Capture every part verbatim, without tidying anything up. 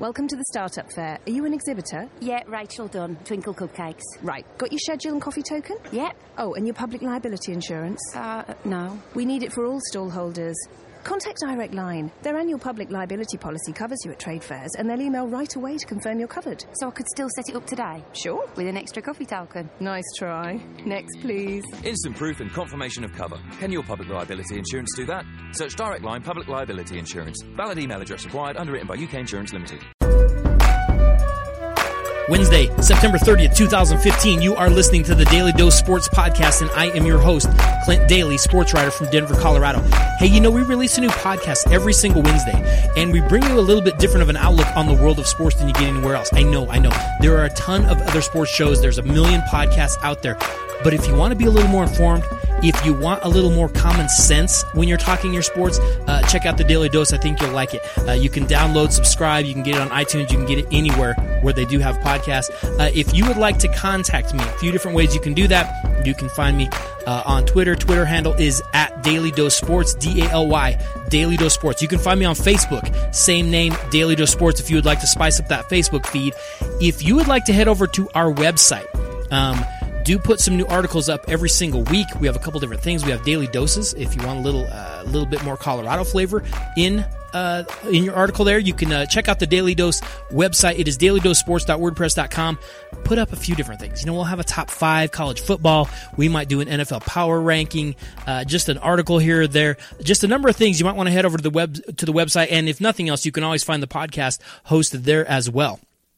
Welcome to the Startup Fair. Are you an exhibitor? Yeah, Rachel Dunn, Twinkle Cupcakes. Right. Got your schedule and coffee token? Yeah. Oh, and your public liability insurance? Uh, no. We need it for all stall holders. Contact Direct Line. Their annual public liability policy covers you at trade fairs, and they'll email right away to confirm you're covered. So I could still set it up today? Sure. With an extra coffee token? Nice try. Next, please. Instant proof and confirmation of cover. Can your public liability insurance do that? Search Direct Line Public Liability Insurance. Valid email address required. Underwritten by U K Insurance Limited. Wednesday, September thirtieth, twenty fifteen. You are listening to the Daily Dose Sports Podcast, and I am your host, Clint Daly, sports writer from Denver, Colorado. Hey, you know, we release a new podcast every single Wednesday, and we bring you a little bit different of an outlook on the world of sports than you get anywhere else. I know, I know. There are a ton of other sports shows. There's a million podcasts out there. But if you want to be a little more informed, if you want a little more common sense when you're talking your sports, uh, check out the Daily Dose. I think you'll like it. Uh, you can download, subscribe. You can get it on iTunes. You can get it anywhere where they do have podcasts. Uh, if you would like to contact me, a few different ways you can do that. You can find me uh, on Twitter. Twitter handle is at Daily Dose Sports, D A L Y, Daily Dose Sports. You can find me on Facebook, same name, Daily Dose Sports, if you would like to spice up that Facebook feed. If you would like to head over to our website, um, do put some new articles up every single week. We have a couple different things. We have daily doses. If you want a little, uh, little bit more Colorado flavor in uh, in your article, there you can uh, check out the Daily Dose website. It is daily dose sports dot wordpress dot com. Put up a few different things. You know, we'll have a top five college football. We might do an N F L power ranking. Uh, just an article here or there. Just a number of things. You might want to head over to the web to the website, and if nothing else, you can always find the podcast hosted there as well.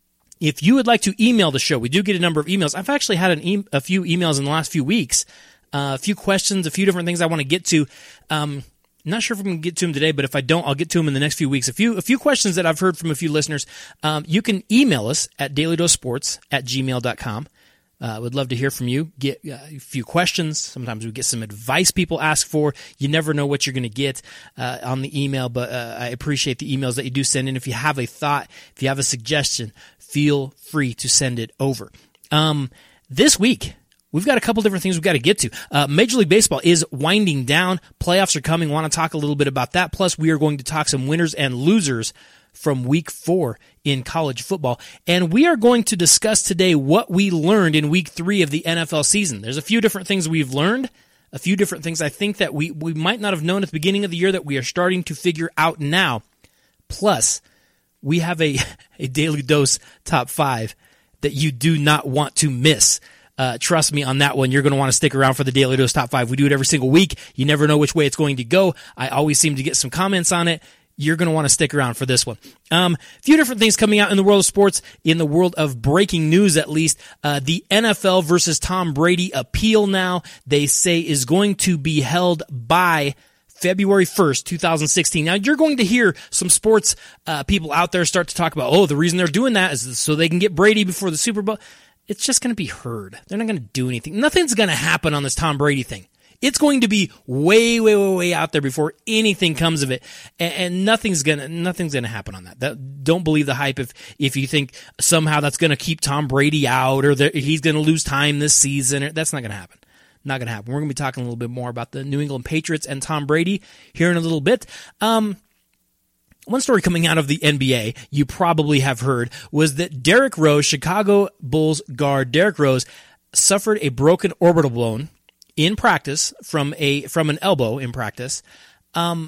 If you would like to email the show, we do get a number of emails. I've actually had an e- a few emails in the last few weeks, uh, a few questions, a few different things I want to get to. Um, not sure if I'm going to get to them today, but if I don't, I'll get to them in the next few weeks. A few a few questions that I've heard from a few listeners. Um, you can email us at dailydosesports at gmail dot com. I uh, would love to hear from you. Get uh, a few questions. Sometimes we get some advice people ask for. You never know what you're going to get uh, on the email, but uh, I appreciate the emails that you do send in. If you have a thought, if you have a suggestion, feel free to send it over. Um, this week, we've got a couple different things we've got to get to. Uh, Major League Baseball is winding down. Playoffs are coming. Want to talk a little bit about that. Plus, we are going to talk some winners and losers from week four in college football. And we are going to discuss today what we learned in week three of the N F L season. There's a few different things we've learned, a few different things I think that we, we might not have known at the beginning of the year that we are starting to figure out now. Plus, we have a, a Daily Dose top five that you do not want to miss. Uh, trust me on that one. You're going to want to stick around for the Daily Dose top five. We do it every single week. You never know which way it's going to go. I always seem to get some comments on it. You're going to want to stick around for this one. Um, a few different things coming out in the world of sports, in the world of breaking news at least. Uh, the N F L versus Tom Brady appeal now, they say, is going to be held by February first, twenty sixteen. Now, you're going to hear some sports uh, people out there start to talk about, oh, the reason they're doing that is so they can get Brady before the Super Bowl. It's just going to be heard. They're not going to do anything. Nothing's going to happen on this Tom Brady thing. It's going to be way, way, way, way out there before anything comes of it, and, and nothing's gonna, nothing's gonna happen on that. that. Don't believe the hype if if you think somehow that's gonna keep Tom Brady out or that he's gonna lose time this season. That's not gonna happen. Not gonna happen. We're gonna be talking a little bit more about the New England Patriots and Tom Brady here in a little bit. Um, One story coming out of the N B A you probably have heard was that Derrick Rose, Chicago Bulls guard Derrick Rose, suffered a broken orbital bone in practice from a from an elbow in practice. Um,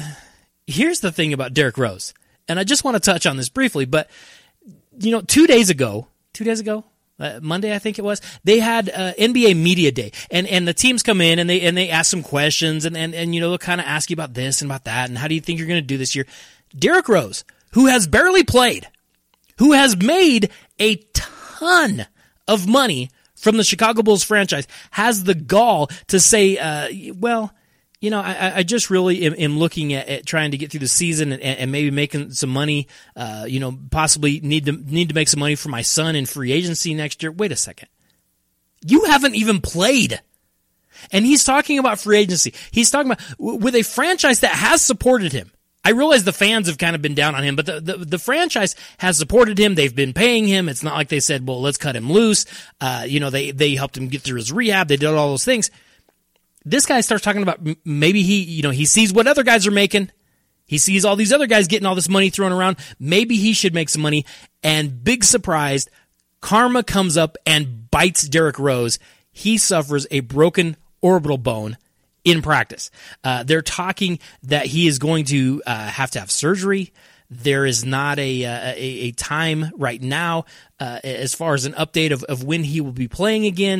here's the thing about Derrick Rose, and I just want to touch on this briefly, but you know, two days ago, two days ago, uh, Monday I think it was, they had uh, N B A Media Day, and and the teams come in and they and they ask some questions, and and and you know, they'll kind of ask you about this and about that, and how do you think you're going to do this year? Derrick Rose, who has barely played, who has made a ton of money from the Chicago Bulls franchise, has the gall to say, uh, well, you know, I, I just really am, am looking at, at trying to get through the season and, and maybe making some money, uh, you know, possibly need to need to make some money for my son in free agency next year. Wait a second. You haven't even played. And he's talking about free agency. He's talking about with a franchise that has supported him. I realize the fans have kind of been down on him, but the, the, the franchise has supported him. They've been paying him. It's not like they said, well, let's cut him loose. Uh, you know, they, they helped him get through his rehab. They did all those things. This guy starts talking about maybe he, you know, he sees what other guys are making. He sees all these other guys getting all this money thrown around. Maybe he should make some money. And big surprise, karma comes up and bites Derrick Rose. He suffers a broken orbital bone in practice. Uh, they're talking that he is going to uh, have to have surgery. There is not a a, a time right now uh, as far as an update of, of when he will be playing again.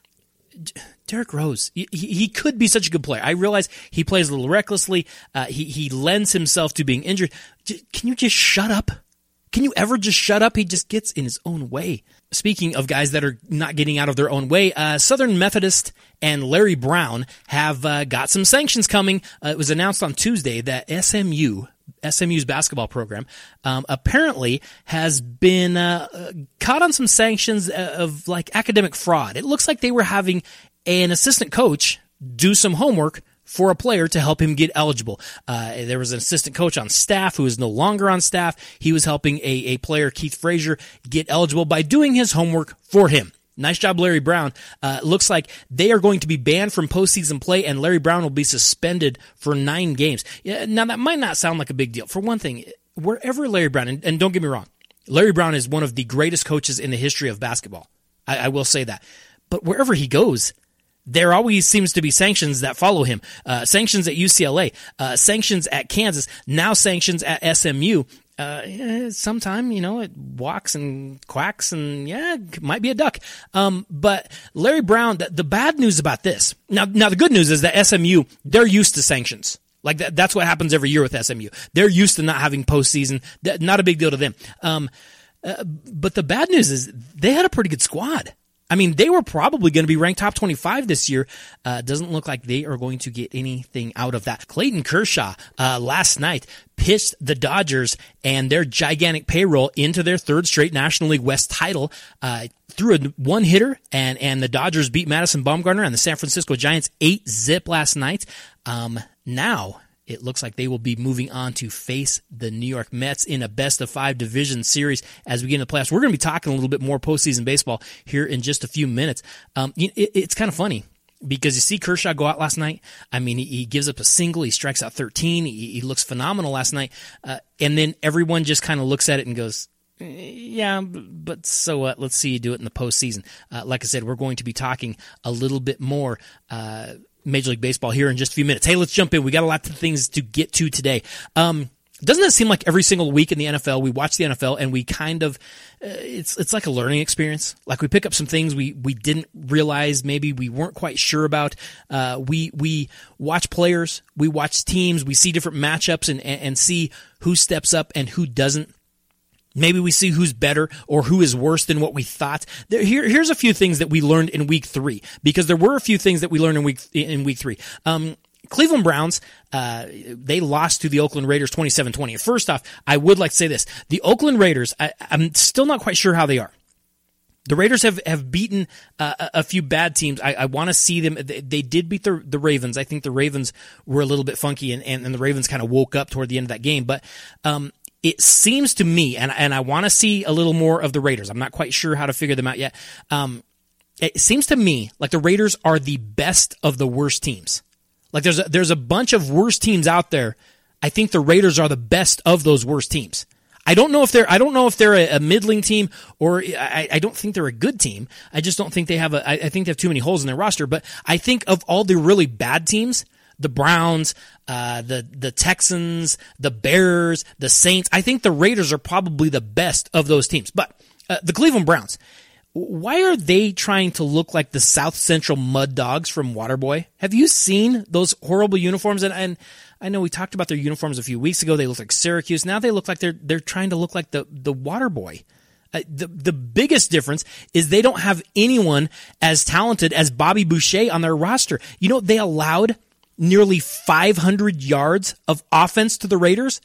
Derrick Rose, he, he could be such a good player. I realize he plays a little recklessly. Uh, he, he lends himself to being injured. Can you just shut up? Can you ever just shut up? He just gets in his own way. Speaking of guys that are not getting out of their own way, uh, Southern Methodist and Larry Brown have uh, got some sanctions coming. Uh, it was announced on Tuesday that S M U, S M U's basketball program, um, apparently has been uh, caught on some sanctions of like academic fraud. It looks like they were having an assistant coach do some homework for a player to help him get eligible. Uh, there was an assistant coach on staff who is no longer on staff. He was helping a, a player, Keith Frazier, get eligible by doing his homework for him. Nice job, Larry Brown. Uh, looks like they are going to be banned from postseason play, and Larry Brown will be suspended for nine games. Yeah, now, that might not sound like a big deal. For one thing, wherever Larry Brown, and, and don't get me wrong, Larry Brown is one of the greatest coaches in the history of basketball. I, I will say that. But wherever he goes, there always seems to be sanctions that follow him. Uh, sanctions at U C L A, uh, sanctions at Kansas, now sanctions at S M U. Uh, yeah, sometime, you know, it walks and quacks and yeah, it might be a duck. Um, but Larry Brown, the, the bad news about this, now, now the good news is that S M U, they're used to sanctions. Like that, that's what happens every year with S M U. They're used to not having postseason. Not a big deal to them. Um, uh, but the bad news is they had a pretty good squad. I mean, they were probably going to be ranked top twenty-five this year. Uh, doesn't look like they are going to get anything out of that. Clayton Kershaw, uh, last night pitched the Dodgers and their gigantic payroll into their third straight National League West title, uh, threw a one hitter and, and the Dodgers beat Madison Bumgarner and the San Francisco Giants eight zip last night. Um, now, it looks like they will be moving on to face the New York Mets in a best-of-five division series as we get into the playoffs. We're going to be talking a little bit more postseason baseball here in just a few minutes. Um, it, it's kind of funny because you see Kershaw go out last night. I mean, he, he gives up a single. He strikes out thirteen. He, he looks phenomenal last night. Uh, and then everyone just kind of looks at it and goes, yeah, but so what? Let's see you do it in the postseason. Uh, like I said, we're going to be talking a little bit more uh Major League Baseball here in just a few minutes. Hey, let's jump in. We got a lot of things to get to today. Um, doesn't it seem like every single week in the N F L, we watch the N F L and we kind of, uh, it's it's like a learning experience. Like we pick up some things we, we didn't realize, maybe we weren't quite sure about. Uh, we we watch players, we watch teams, we see different matchups and, and, and see who steps up and who doesn't. Maybe we see who's better or who is worse than what we thought. There, here, here's a few things that we learned in week three, because there were a few things that we learned in week in week three. Um, Cleveland Browns, uh, they lost to the Oakland Raiders twenty-seven twenty. First off, I would like to say this. The Oakland Raiders, I, I'm still not quite sure how they are. The Raiders have, have beaten uh, a few bad teams. I, I want to see them. They, they did beat the, the Ravens. I think the Ravens were a little bit funky, and, and, and the Ravens kind of woke up toward the end of that game. But um, it seems to me, and, and I want to see a little more of the Raiders. I'm not quite sure how to figure them out yet. Um, it seems to me like the Raiders are the best of the worst teams. Like there's a, there's a bunch of worst teams out there. I think the Raiders are the best of those worst teams. I don't know if they're I don't know if they're a, a middling team or I, I don't think they're a good team. I just don't think they have a I, I think they have too many holes in their roster. But I think of all the really bad teams, the Browns, uh, the the Texans, the Bears, the Saints, I think the Raiders are probably the best of those teams. But uh, the Cleveland Browns, why are they trying to look like the South Central Mud Dogs from Waterboy? Have you seen those horrible uniforms? And, and I know we talked about their uniforms a few weeks ago. They look like Syracuse. Now they look like they're they're trying to look like the the Waterboy. Uh, the the biggest difference is they don't have anyone as talented as Bobby Boucher on their roster. You know, they allowed nearly five hundred yards of offense to the Raiders.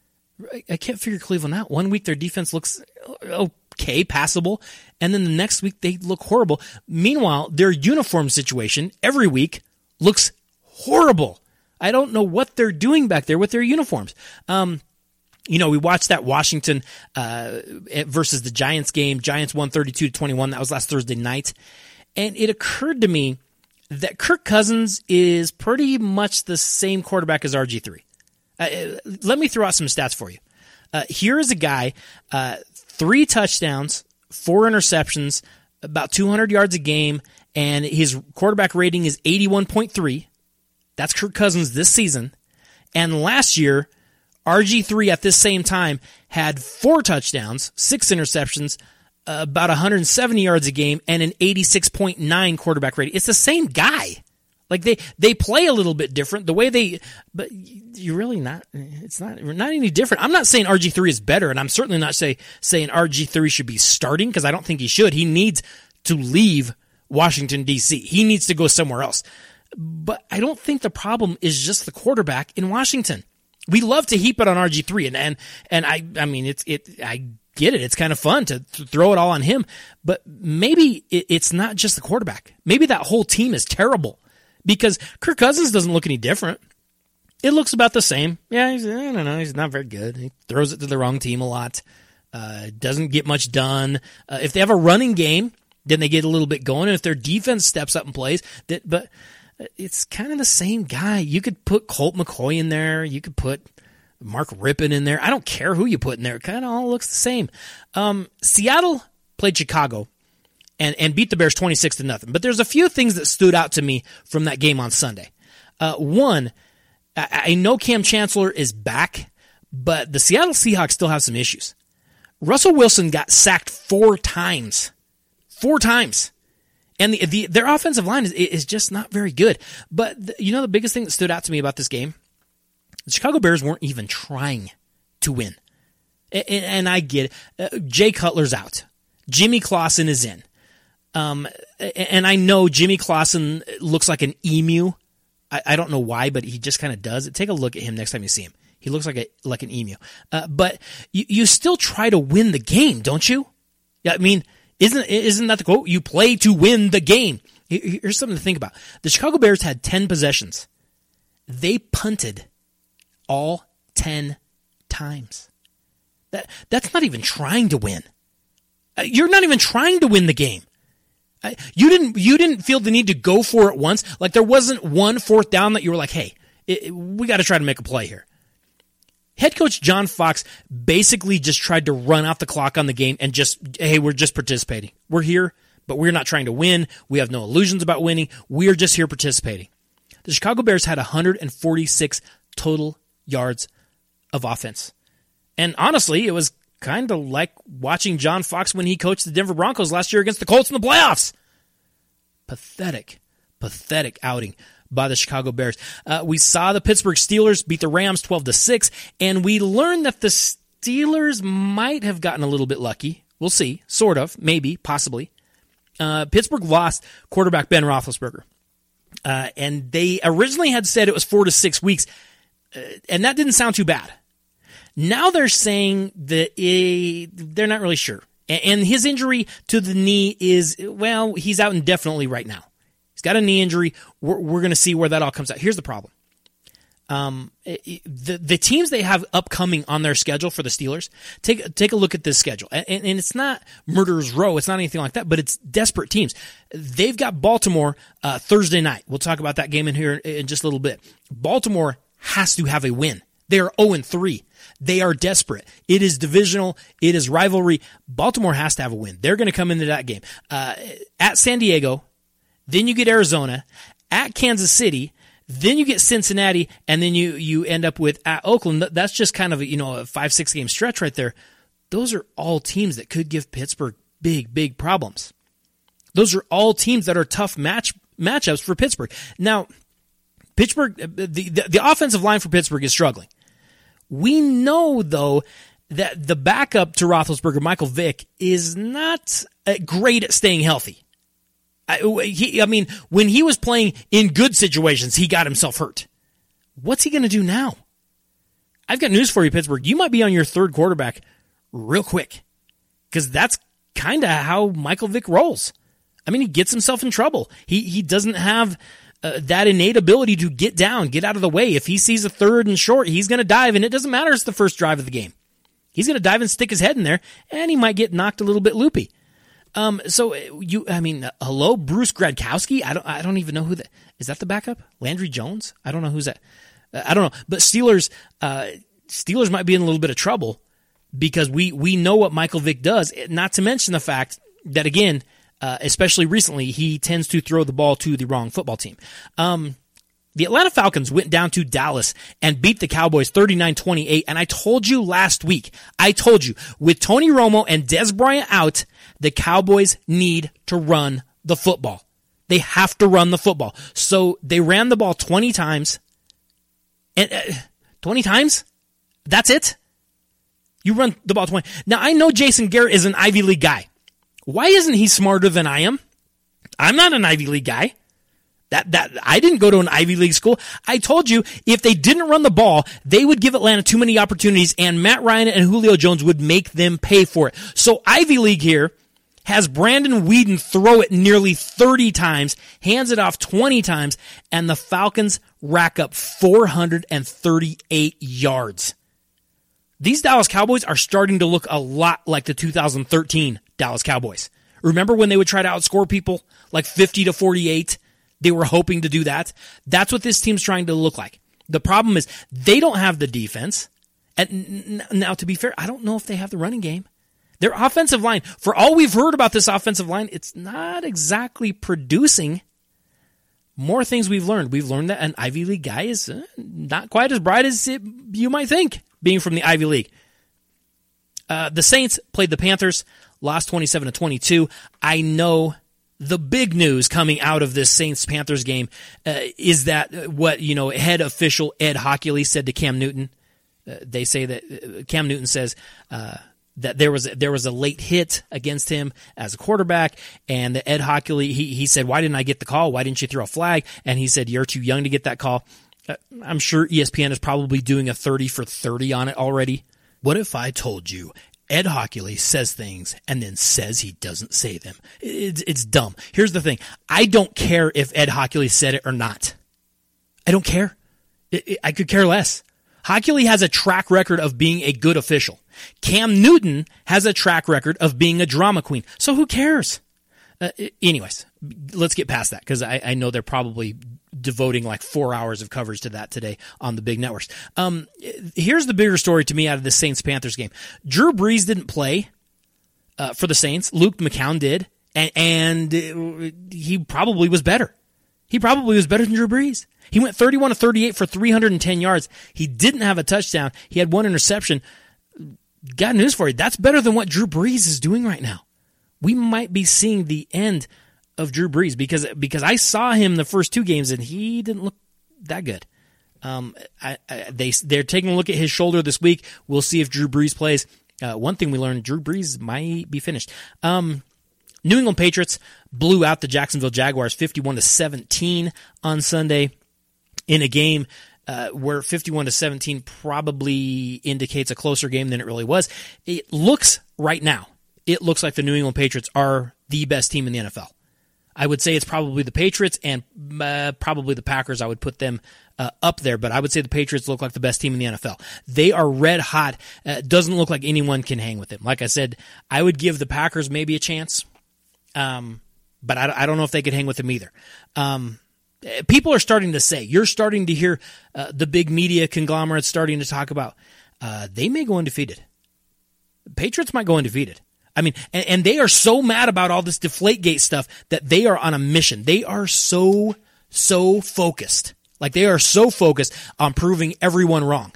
I can't figure Cleveland out. One week their defense looks okay, passable, and then the next week they look horrible. Meanwhile, their uniform situation every week looks horrible. I don't know what they're doing back there with their uniforms. Um, you know, we watched that Washington uh, versus the Giants game. Giants won thirty-two to twenty-one. That was last Thursday night. And it occurred to me that Kirk Cousins is pretty much the same quarterback as R G three. Uh, let me throw out some stats for you. Uh, here is a guy, uh, three touchdowns, four interceptions, about two hundred yards a game, and his quarterback rating is eighty-one point three. That's Kirk Cousins this season. And last year, R G three at this same time had four touchdowns, six interceptions, uh, about one hundred seventy yards a game, and an eighty-six point nine quarterback rating. It's the same guy. Like they, they play a little bit different. The way they, but you're really not. It's not not any different. I'm not saying R G three is better, and I'm certainly not say saying R G three should be starting because I don't think he should. He needs to leave Washington D C. He needs to go somewhere else. But I don't think the problem is just the quarterback in Washington. We love to heap it on R G three, and and and I I mean it's it I get it. It's kind of fun to, to throw it all on him, but maybe it, it's not just the quarterback. Maybe that whole team is terrible. Because Kirk Cousins doesn't look any different. It looks about the same. Yeah, he's, I don't know, he's not very good. He throws it to the wrong team a lot. Uh, doesn't get much done. Uh, if they have a running game, then they get a little bit going. And if their defense steps up and plays, that, but it's kind of the same guy. You could put Colt McCoy in there. You could put Mark Rippon in there. I don't care who you put in there. It kind of all looks the same. Um, Seattle played Chicago. And, and beat the Bears twenty-six to nothing. But there's a few things that stood out to me from that game on Sunday. Uh, one, I, I know Cam Chancellor is back, but the Seattle Seahawks still have some issues. Russell Wilson got sacked four times. Four times. And the, the their offensive line is, is just not very good. But the, you know the biggest thing that stood out to me about this game? The Chicago Bears weren't even trying to win. And, and I get it. Uh, Jay Cutler's out. Jimmy Clausen is in. Um, and I know Jimmy Clausen looks like an emu. I, I don't know why, but he just kind of does it. Take a look at him next time you see him. He looks like a like an emu. Uh, but you, you still try to win the game, don't you? Yeah, I mean, isn't isn't that the quote? You play to win the game. Here's something to think about. The Chicago Bears had ten possessions. They punted all ten times. That that's not even trying to win. Uh, you're not even trying to win the game. You didn't you didn't feel the need to go for it once? Like there wasn't one fourth down that you were like, hey, it, it, we got to try to make a play here. Head coach John Fox basically just tried to run out the clock on the game and just, hey, we're just participating. We're here, but we're not trying to win. We have no illusions about winning. We're just here participating. The Chicago Bears had one hundred forty-six total yards of offense. And honestly, it was kind of like watching John Fox when he coached the Denver Broncos last year against the Colts in the playoffs. Pathetic, pathetic outing by the Chicago Bears. Uh, we saw the Pittsburgh Steelers beat the Rams twelve to six, and we learned that the Steelers might have gotten a little bit lucky. We'll see, sort of, maybe, possibly. Uh, Pittsburgh lost quarterback Ben Roethlisberger, uh, and they originally had said it was four to six weeks, uh, and that didn't sound too bad. Now they're saying that it, they're not really sure. And his injury to the knee is, well, he's out indefinitely right now. He's got a knee injury. We're, we're going to see where that all comes out. Here's the problem. Um, the, the teams they have upcoming on their schedule for the Steelers, take, take a look at this schedule. And, and it's not murderer's row. It's not anything like that, but it's desperate teams. They've got Baltimore uh, Thursday night. We'll talk about that game in here in just a little bit. Baltimore has to have a win. They are oh and three. They are desperate. It is divisional. It is rivalry. Baltimore has to have a win. They're going to come into that game. Uh, at San Diego, then you get Arizona, at Kansas City, then you get Cincinnati, and then you, you end up with at Oakland. That's just kind of a, you know, a five, six game stretch right there. Those are all teams that could give Pittsburgh big, big problems. Those are all teams that are tough match matchups for Pittsburgh. Now, Pittsburgh, the, the, the offensive line for Pittsburgh is struggling. We know, though, that the backup to Roethlisberger, Michael Vick, is not great at staying healthy. I, he, I mean, when he was playing in good situations, he got himself hurt. What's he going to do now? I've got news for you, Pittsburgh. You might be on your third quarterback real quick, because that's kind of how Michael Vick rolls. I mean, he gets himself in trouble. He he doesn't have Uh, that innate ability to get down, get out of the way. If he sees a third and short, he's going to dive, and it doesn't matter if it's the first drive of the game. He's going to dive and stick his head in there, and he might get knocked a little bit loopy. Um, so you, I mean, uh, hello, Bruce Gradkowski. I don't, I don't even know who that is. That the backup? Landry Jones? I don't know who's that. I don't know, but Steelers, uh, Steelers might be in a little bit of trouble because we, we know what Michael Vick does, not to mention the fact that, again, uh, especially recently, he tends to throw the ball to the wrong football team. Um, the Atlanta Falcons went down to Dallas and beat the Cowboys thirty-nine twenty-eight, and I told you last week, I told you, with Tony Romo and Dez Bryant out, the Cowboys need to run the football. They have to run the football. So they ran the ball twenty times. And uh, twenty times? That's it? You run the ball twenty. Now, I know Jason Garrett is an Ivy League guy. Why isn't he smarter than I am? I'm not an Ivy League guy. That that I didn't go to an Ivy League school. I told you, if they didn't run the ball, they would give Atlanta too many opportunities, and Matt Ryan and Julio Jones would make them pay for it. So Ivy League here has Brandon Weeden throw it nearly thirty times, hands it off twenty times, and the Falcons rack up four hundred thirty-eight yards. These Dallas Cowboys are starting to look a lot like the two thousand thirteen Dallas Cowboys. Remember when they would try to outscore people like fifty to forty-eight? They were hoping to do that. That's what this team's trying to look like. The problem is they don't have the defense. And now, to be fair, I don't know if they have the running game. Their offensive line, for all we've heard about this offensive line, it's not exactly producing. More things we've learned. We've learned that an Ivy League guy is not quite as bright as it, you might think, being from the Ivy League. Uh, the Saints played the Panthers, lost twenty-seven to twenty-two. I know the big news coming out of this Saints-Panthers game uh, is that what, you know, head official Ed Hockley said to Cam Newton. Uh, they say that uh, Cam Newton says uh, that there was there was a late hit against him as a quarterback, and that Ed Hockley he he said, "Why didn't I get the call? Why didn't you throw a flag?" And he said, "You're too young to get that call." Uh, I'm sure E S P N is probably doing a thirty for thirty on it already. What if I told you Ed Hockley says things and then says he doesn't say them? It's, it's dumb. Here's the thing. I don't care if Ed Hockley said it or not. I don't care. It, it, I could care less. Hockley has a track record of being a good official. Cam Newton has a track record of being a drama queen. So who cares? Uh, anyways, let's get past that because I, I know they're probably devoting like four hours of coverage to that today on the big networks. Um, here's the bigger story to me out of the Saints-Panthers game. Drew Brees didn't play uh, for the Saints. Luke McCown did, and, and he probably was better. He probably was better than Drew Brees. He went thirty-one to thirty-eight for three hundred ten yards. He didn't have a touchdown. He had one interception. Got news for you. That's better than what Drew Brees is doing right now. We might be seeing the end of Drew Brees because because I saw him the first two games and he didn't look that good. Um, I, I, they they're taking a look at his shoulder this week. We'll see if Drew Brees plays. Uh, one thing we learned: Drew Brees might be finished. Um, New England Patriots blew out the Jacksonville Jaguars fifty-one to seventeen on Sunday in a game uh, where fifty-one to seventeen probably indicates a closer game than it really was. It looks right now. It looks like the New England Patriots are the best team in the N F L. I would say it's probably the Patriots and uh, probably the Packers. I would put them uh, up there, but I would say the Patriots look like the best team in the N F L. They are red hot. Uh, doesn't look like anyone can hang with them. Like I said, I would give the Packers maybe a chance, um, but I, I don't know if they could hang with them either. Um, people are starting to say, you're starting to hear uh, the big media conglomerates starting to talk about uh, they may go undefeated. Patriots might go undefeated. I mean, and, and they are so mad about all this Deflategate stuff that they are on a mission. They are so, so focused. Like, they are so focused on proving everyone wrong.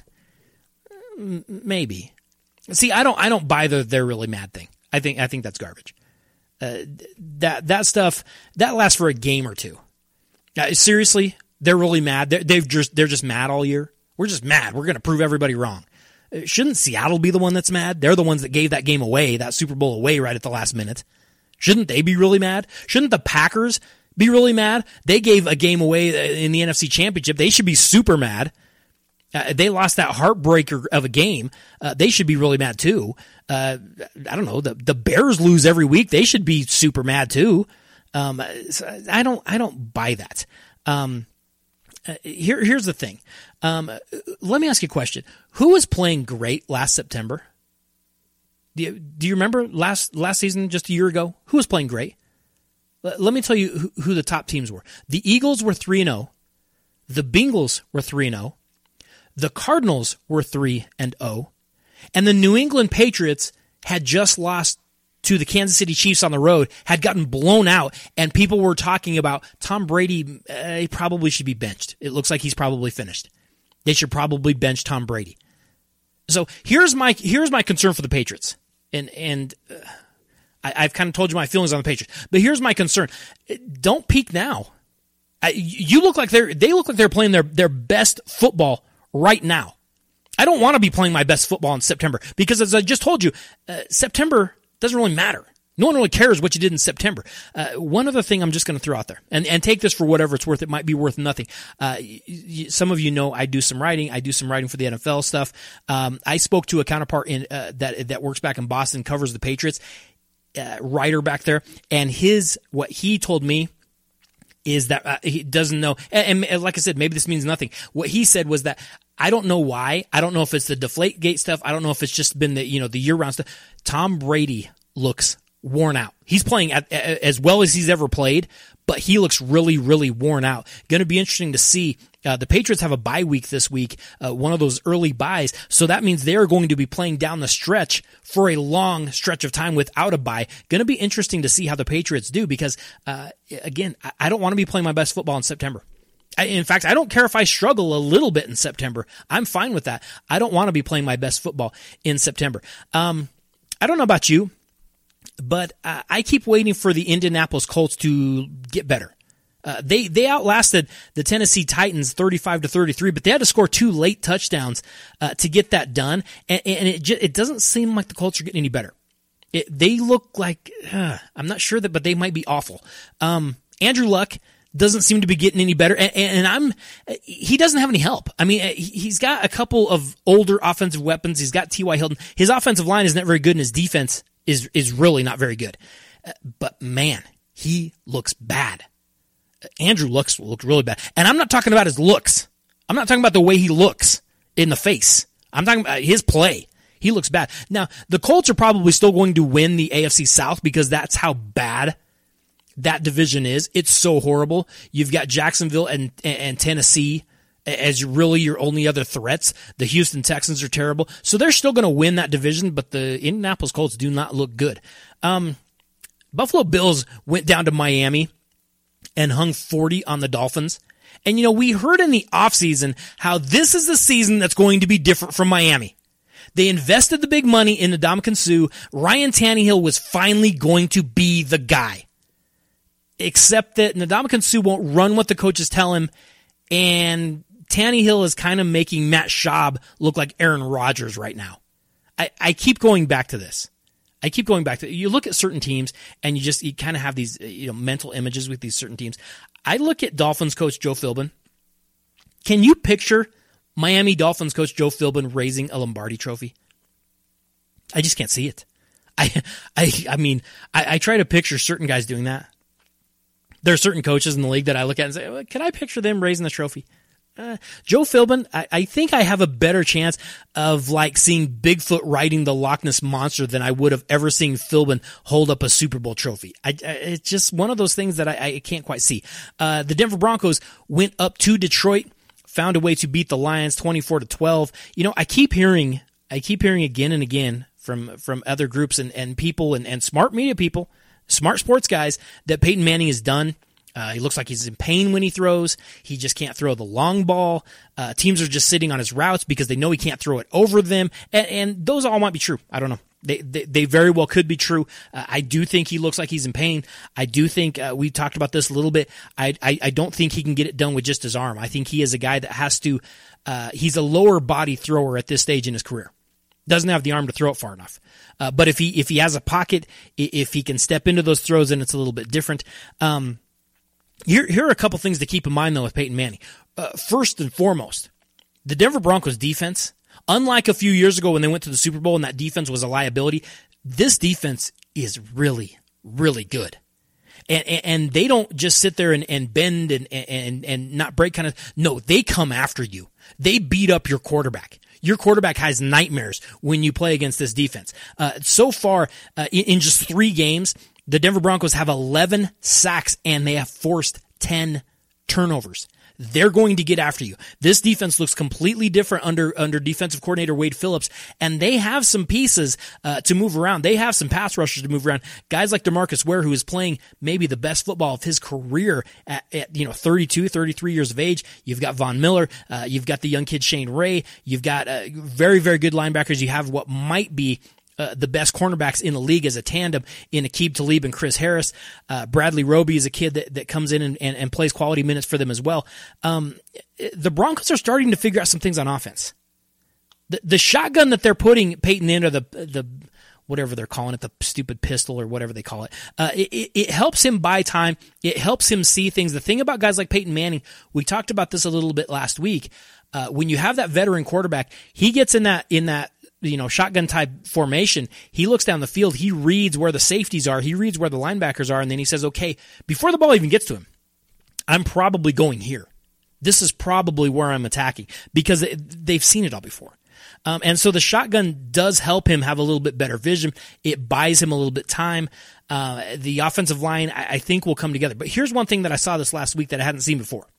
Maybe. See, I don't I don't buy the they're really mad thing. I think I think that's garbage. Uh, that that stuff, that lasts for a game or two. Uh, seriously, they're really mad. They're, they've just, they're just mad all year. We're just mad. We're going to prove everybody wrong. Shouldn't Seattle be the one that's mad? They're the ones that gave that game away, that Super Bowl away right at the last minute. Shouldn't they be really mad? Shouldn't the Packers be really mad? They gave a game away in the N F C Championship. They should be super mad. Uh, they lost that heartbreaker of a game. Uh, they should be really mad too. Uh, I don't know. The, the Bears lose every week. They should be super mad too. Um, I don't, I don't buy that. Um, uh, here, here's the thing. Um, let me ask you a question. Who was playing great last September? Do you, do you remember last last season, just a year ago? Who was playing great? Let me tell you who, who the top teams were. The Eagles were three and oh. The Bengals were three and oh. The Cardinals were three and oh, and the New England Patriots had just lost to the Kansas City Chiefs on the road, had gotten blown out, and people were talking about Tom Brady, uh, he probably should be benched. It looks like he's probably finished. They should probably bench Tom Brady. So here's my here's my concern for the Patriots, and and uh, I, I've kind of told you my feelings on the Patriots, but here's my concern: don't peak now. I, you look like they're they look like they're playing their their best football right now. I don't want to be playing my best football in September because, as I just told you, uh, September doesn't really matter. No one really cares what you did in September. Uh, one other thing I'm just going to throw out there, and, and take this for whatever it's worth. It might be worth nothing. Uh, y- y- some of you know I do some writing. I do some writing for the N F L stuff. Um, I spoke to a counterpart in uh, that that works back in Boston, covers the Patriots, uh, writer back there, and his what he told me is that uh, he doesn't know. And, and like I said, maybe this means nothing. What he said was that I don't know why. I don't know if it's the Deflategate stuff. I don't know if it's just been the you know the year-round stuff. Tom Brady looks worn out. He's playing at, at, as well as he's ever played, but he looks really, really worn out. Going to be interesting to see. Uh, the Patriots have a bye week this week, uh, one of those early byes, so that means they're going to be playing down the stretch for a long stretch of time without a bye. Going to be interesting to see how the Patriots do because, uh, again, I, I don't want to be playing my best football in September. I, in fact, I don't care if I struggle a little bit in September. I'm fine with that. I don't want to be playing my best football in September. Um, I don't know about you, but uh, I keep waiting for the Indianapolis Colts to get better. Uh, they they outlasted the Tennessee Titans thirty-five to thirty-three, but they had to score two late touchdowns uh, to get that done, and, and it just, it doesn't seem like the Colts are getting any better. It, they look like uh, I'm not sure that, but they might be awful. Um, Andrew Luck doesn't seem to be getting any better, and, and I'm he doesn't have any help. I mean, he's got a couple of older offensive weapons. He's got T Y. Hilton. His offensive line is not very good, and his defense is is really not very good. Uh, but man, he looks bad. Andrew looks looked really bad, and I'm not talking about his looks. I'm not talking about the way he looks in the face. I'm talking about his play. He looks bad. Now, the Colts are probably still going to win the A F C South because that's how bad that division is. It's so horrible. You've got Jacksonville and and Tennessee as really your only other threats. The Houston Texans are terrible. So they're still going to win that division, but the Indianapolis Colts do not look good. Um, Buffalo Bills went down to Miami and hung forty on the Dolphins. And, you know, we heard in the offseason how this is the season that's going to be different from Miami. They invested the big money in Ndamukong Suh. Ryan Tannehill was finally going to be the guy. Except that Ndamukong Suh won't run what the coaches tell him, and Tannehill is kind of making Matt Schaub look like Aaron Rodgers right now. I, I keep going back to this. I keep going back to you look at certain teams and you just you kind of have these you know mental images with these certain teams. I look at Dolphins coach Joe Philbin. Can you picture Miami Dolphins coach Joe Philbin raising a Lombardi trophy? I just can't see it. I I I mean I, I try to picture certain guys doing that. There are certain coaches in the league that I look at and say, well, can I picture them raising the trophy? Uh, Joe Philbin, I, I think I have a better chance of like seeing Bigfoot riding the Loch Ness Monster than I would have ever seen Philbin hold up a Super Bowl trophy. I, I, it's just one of those things that I, I can't quite see. Uh, the Denver Broncos went up to Detroit, found a way to beat the Lions twenty-four to twelve. You know, I keep hearing, I keep hearing again and again from, from other groups and, and people and, and smart media people, smart sports guys, that Peyton Manning is done. Uh, he looks like he's in pain when he throws. He just can't throw the long ball. Uh, teams are just sitting on his routes because they know he can't throw it over them. And, and those all might be true. I don't know. They they, they very well could be true. Uh, I do think he looks like he's in pain. I do think, uh, we talked about this a little bit. I, I, I don't think he can get it done with just his arm. I think he is a guy that has to, uh, he's a lower body thrower at this stage in his career. Doesn't have the arm to throw it far enough. Uh, but if he, if he has a pocket, if he can step into those throws, then it's a little bit different. Um, Here, here are a couple things to keep in mind, though, with Peyton Manning. Uh, first and foremost, the Denver Broncos defense, unlike a few years ago when they went to the Super Bowl and that defense was a liability, this defense is really, really good. And, and, and they don't just sit there and, and bend and, and, and not break kind of, no, they come after you. They beat up your quarterback. Your quarterback has nightmares when you play against this defense. Uh, so far, uh, in, in just three games, the Denver Broncos have eleven sacks and they have forced ten turnovers. they're going to get after you. This defense looks completely different under under defensive coordinator Wade Phillips, and they have some pieces uh, to move around. They have some pass rushers to move around. Guys like DeMarcus Ware, who is playing maybe the best football of his career at, at you know thirty-two, thirty-three years of age. You've got Von Miller. Uh, you've got the young kid Shane Ray. You've got uh, very, very good linebackers. You have what might be Uh, the best cornerbacks in the league as a tandem in Aqib Talib and Chris Harris. Uh, Bradley Roby is a kid that, that comes in and, and, and plays quality minutes for them as well. Um, the Broncos are starting to figure out some things on offense. The, the shotgun that they're putting Peyton in, or the, the, whatever they're calling it, the stupid pistol or whatever they call it, uh, it, it, it helps him buy time. It helps him see things. The thing about guys like Peyton Manning, we talked about this a little bit last week. Uh, when you have that veteran quarterback, he gets in that, in that, you know, shotgun type formation. He looks down the field. He reads where the safeties are. He reads where the linebackers are. And then he says, okay, before the ball even gets to him, I'm probably going here. This is probably where I'm attacking, because they've seen it all before. Um, and so the shotgun does help him have a little bit better vision. It buys him a little bit time. Uh, the offensive line, I, I think, will come together. But here's one thing that I saw this last week that I hadn't seen before.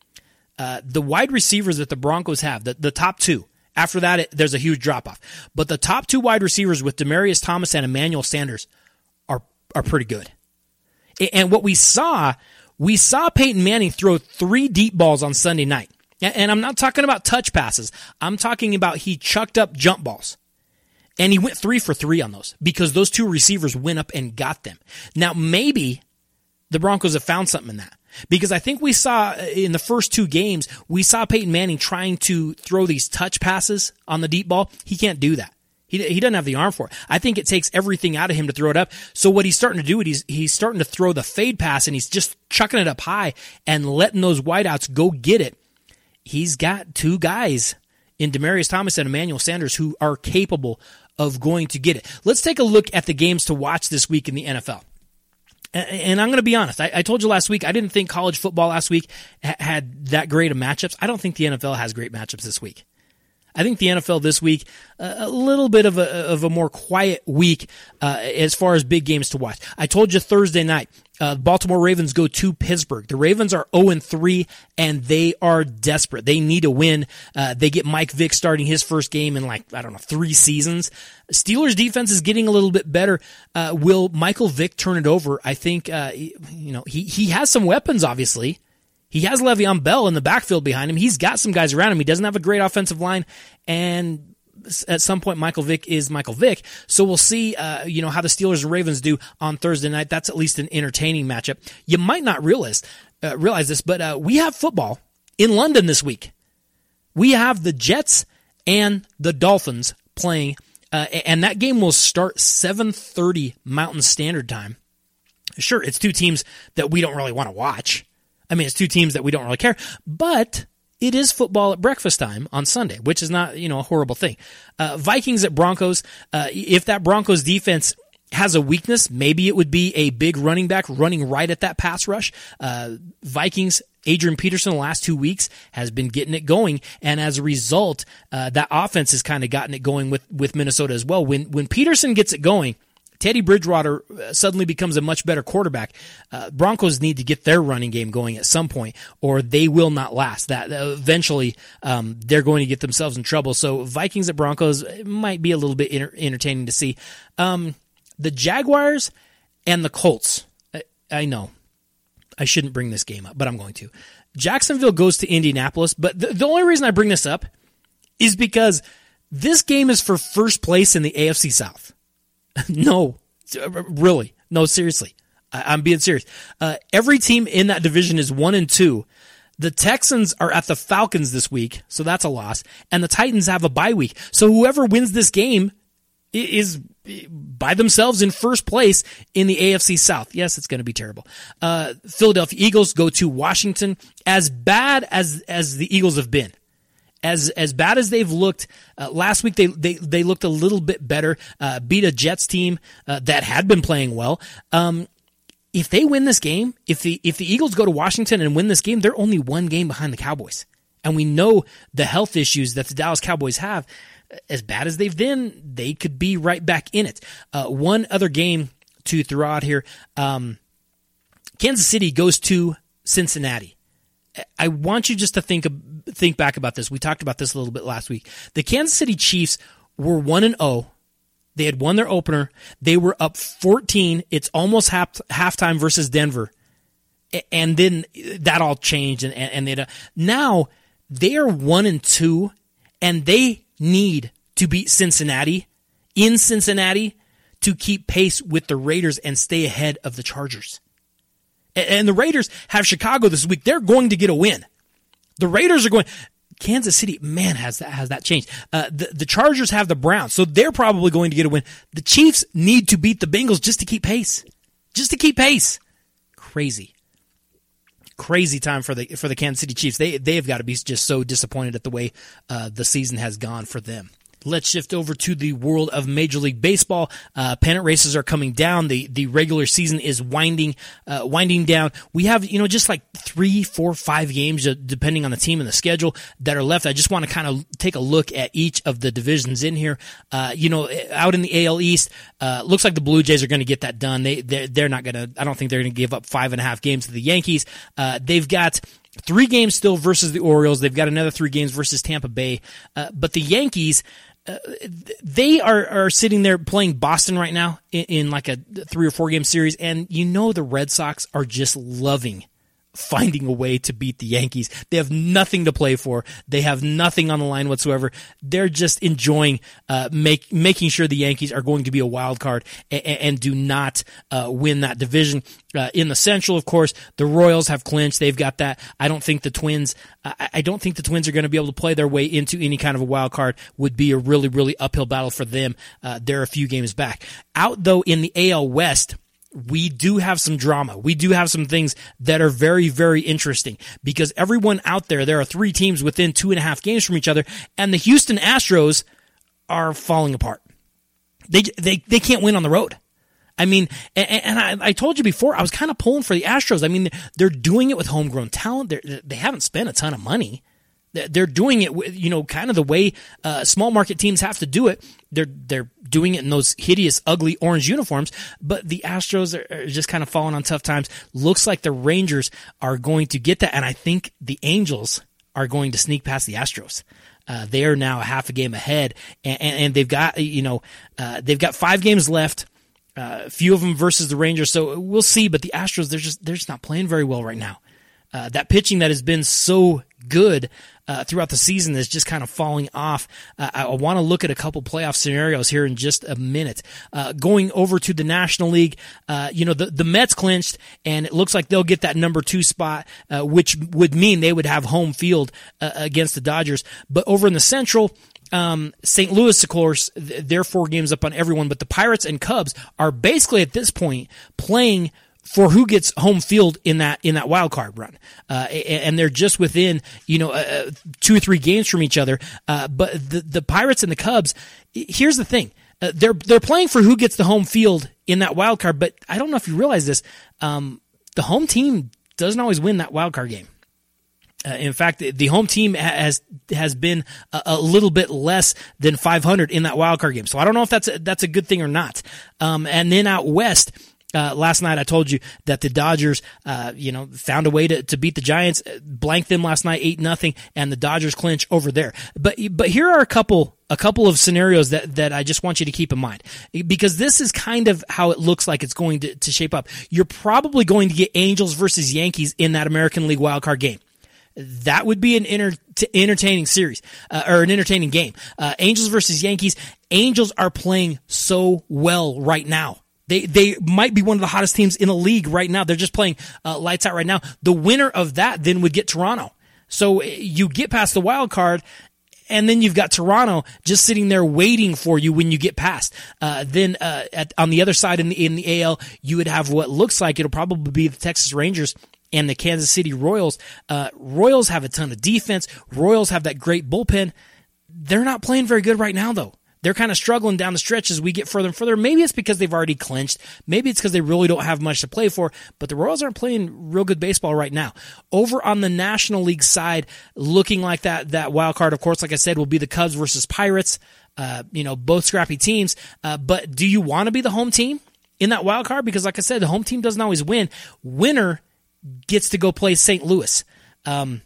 Uh, the wide receivers that the Broncos have, the, the top two, after that, it, there's a huge drop-off. But the top two wide receivers with Demaryius Thomas and Emmanuel Sanders are are pretty good. And what we saw, we saw Peyton Manning throw three deep balls on Sunday night. And I'm not talking about touch passes. I'm talking about he chucked up jump balls. And he went three for three on those because those two receivers went up and got them. Now, maybe the Broncos have found something in that. Because I think we saw in the first two games, we saw Peyton Manning trying to throw these touch passes on the deep ball. He can't do that. He he doesn't have the arm for it. I think it takes everything out of him to throw it up. So what he's starting to do, he's he's starting to throw the fade pass, and he's just chucking it up high and letting those wideouts go get it. He's got two guys in Demaryius Thomas and Emmanuel Sanders who are capable of going to get it. Let's take a look at the games to watch this week in the N F L. And I'm going to be honest. I, I told you last week, I didn't think college football last week ha- had that great of matchups. I don't think the N F L has great matchups this week. I think the N F L this week, uh, a little bit of a, of a more quiet week uh, as far as big games to watch. I told you Thursday night, uh, Baltimore Ravens go to Pittsburgh. The Ravens are oh and three, and they are desperate. They need a win. Uh, they get Mike Vick starting his first game in, like, I don't know, three seasons. Steelers defense is getting a little bit better. Uh, will Michael Vick turn it over? I think, uh, you know, he, he has some weapons, obviously. He has Le'Veon Bell in the backfield behind him. He's got some guys around him. He doesn't have a great offensive line, and at some point, Michael Vick is Michael Vick. So we'll see, uh, you know, how the Steelers and Ravens do on Thursday night. That's at least an entertaining matchup. You might not realize uh, realize this, but uh, we have football in London this week. We have the Jets and the Dolphins playing, uh, and that game will start seven thirty Mountain Standard Time. Sure, it's two teams that we don't really want to watch. I mean, it's two teams that we don't really care, but it is football at breakfast time on Sunday, which is not, you know, a horrible thing. Uh, Vikings at Broncos. Uh, if that Broncos defense has a weakness, maybe it would be a big running back running right at that pass rush. Uh, Vikings, Adrian Peterson the last two weeks has been getting it going, and as a result, uh, that offense has kind of gotten it going with, with Minnesota as well. When, when Peterson gets it going, Teddy Bridgewater suddenly becomes a much better quarterback. Uh, Broncos need to get their running game going at some point, or they will not last. That uh, eventually um, they're going to get themselves in trouble. So Vikings at Broncos might be a little bit inter- entertaining to see. Um, the Jaguars and the Colts. I, I know I shouldn't bring this game up, but I'm going to. Jacksonville goes to Indianapolis, but the, the only reason I bring this up is because this game is for first place in the A F C South. No, really. No, seriously. I, I'm being serious. Uh, every team in that division is one and two. The Texans are at the Falcons this week, so that's a loss. And the Titans have a bye week. So whoever wins this game is by themselves in first place in the A F C South. Yes, it's going to be terrible. Uh, Philadelphia Eagles go to Washington. As bad as, as the Eagles have been, As as bad as they've looked, uh, last week they, they they looked a little bit better, uh, beat a Jets team uh, that had been playing well. Um, if they win this game, if the if the Eagles go to Washington and win this game, they're only one game behind the Cowboys. And we know the health issues that the Dallas Cowboys have. As bad as they've been, they could be right back in it. Uh, one other game to throw out here. Um, Kansas City goes to Cincinnati. I want you just to think think back about this. We talked about this a little bit last week. The Kansas City Chiefs were one and oh. They had won their opener. They were up fourteen. It's almost half halftime versus Denver. And then that all changed, and, and they now they are one and two, and they need to beat Cincinnati in Cincinnati to keep pace with the Raiders and stay ahead of the Chargers. And the Raiders have Chicago this week. They're going to get a win. The Raiders are going. Kansas City, man, has that has that changed. Uh, the the Chargers have the Browns, so they're probably going to get a win. The Chiefs need to beat the Bengals just to keep pace, just to keep pace. Crazy. Crazy time for the for the Kansas City Chiefs. They they have got to be just so disappointed at the way uh, the season has gone for them. Let's shift over to the world of Major League Baseball. Uh, pennant races are coming down. The the regular season is winding uh, winding down. We have, you know, just like three, four, five games, uh, depending on the team and the schedule, that are left. I just want to kind of take a look at each of the divisions in here. Uh, you know, out in the A L East, uh, looks like the Blue Jays are going to get that done. They they're, they're not going to. I don't think they're going to give up five and a half games to the Yankees. Uh, they've got three games still versus the Orioles. They've got another three games versus Tampa Bay. Uh, but the Yankees. Uh, they are, are sitting there playing Boston right now in, in like a three or four game series, and you know the Red Sox are just loving finding a way to beat the Yankees. They have nothing to play for. They have nothing on the line whatsoever. They're just enjoying uh, make, making sure the Yankees are going to be a wild card and, and do not uh, win that division. Uh, in the Central, of course, the Royals have clinched. They've got that. I don't think the Twins. I, I don't think the Twins are going to be able to play their way into any kind of a wild card. Would be a really, really uphill battle for them. Uh, they're a few games back. Out though in the A L West, we do have some drama. We do have some things that are very, very interesting because everyone out there, there are three teams within two and a half games from each other, and the Houston Astros are falling apart. They they they can't win on the road. I mean, and, and I, I told you before, I was kind of pulling for the Astros. I mean, they're doing it with homegrown talent. They're, they haven't spent a ton of money. They're doing it with, you know, kind of the way uh, small market teams have to do it. They're they're doing it in those hideous, ugly orange uniforms. But the Astros are, are just kind of falling on tough times. Looks like the Rangers are going to get that, and I think the Angels are going to sneak past the Astros. Uh, they are now a half a game ahead, and, and, and they've got you know uh, they've got five games left. Uh, a few of them versus the Rangers, so we'll see. But the Astros, they're just they're just not playing very well right now. Uh, that pitching that has been so good uh, throughout the season is just kind of falling off. Uh, I, I want to look at a couple playoff scenarios here in just a minute. Uh, going over to the National League, uh, you know, the, the Mets clinched, and it looks like they'll get that number two spot, uh, which would mean they would have home field uh, against the Dodgers. But over in the Central, Um, Saint Louis, of course, they're four games up on everyone, but the Pirates and Cubs are basically at this point playing for who gets home field in that in that wild card run, uh, and they're just within you know uh, two or three games from each other. Uh, but the the Pirates and the Cubs, here's the thing: uh, they're they're playing for who gets the home field in that wild card. But I don't know if you realize this: um, the home team doesn't always win that wild card game. Uh, in fact, the home team has has been a, a little bit less than five hundred in that wild card game. So I don't know if that's a, that's a good thing or not. Um, and then out west. Uh, last night I told you that the Dodgers, uh, you know, found a way to, to beat the Giants, blanked them last night, eight nothing, and the Dodgers clinch over there. But, but here are a couple, a couple of scenarios that, that I just want you to keep in mind, because this is kind of how it looks like it's going to, to shape up. You're probably going to get Angels versus Yankees in that American League wildcard game. That would be an enter- entertaining series, uh, or an entertaining game. Uh, Angels versus Yankees. Angels are playing so well right now. They they might be one of the hottest teams in the league right now. They're just playing uh, lights out right now. The winner of that then would get Toronto. So you get past the wild card, and then you've got Toronto just sitting there waiting for you when you get past. Uh, then uh, at, on the other side in the in the A L, you would have what looks like it'll probably be the Texas Rangers and the Kansas City Royals. Uh, Royals have a ton of defense. Royals have that great bullpen. They're not playing very good right now, though. They're kind of struggling down the stretch as we get further and further. Maybe it's because they've already clinched. Maybe it's because they really don't have much to play for. But the Royals aren't playing real good baseball right now. Over on the National League side, looking like that that wild card, of course, like I said, will be the Cubs versus Pirates. Uh, you know, both scrappy teams. Uh, but do you want to be the home team in that wild card? Because like I said, the home team doesn't always win. Winner gets to go play Saint Louis. Um,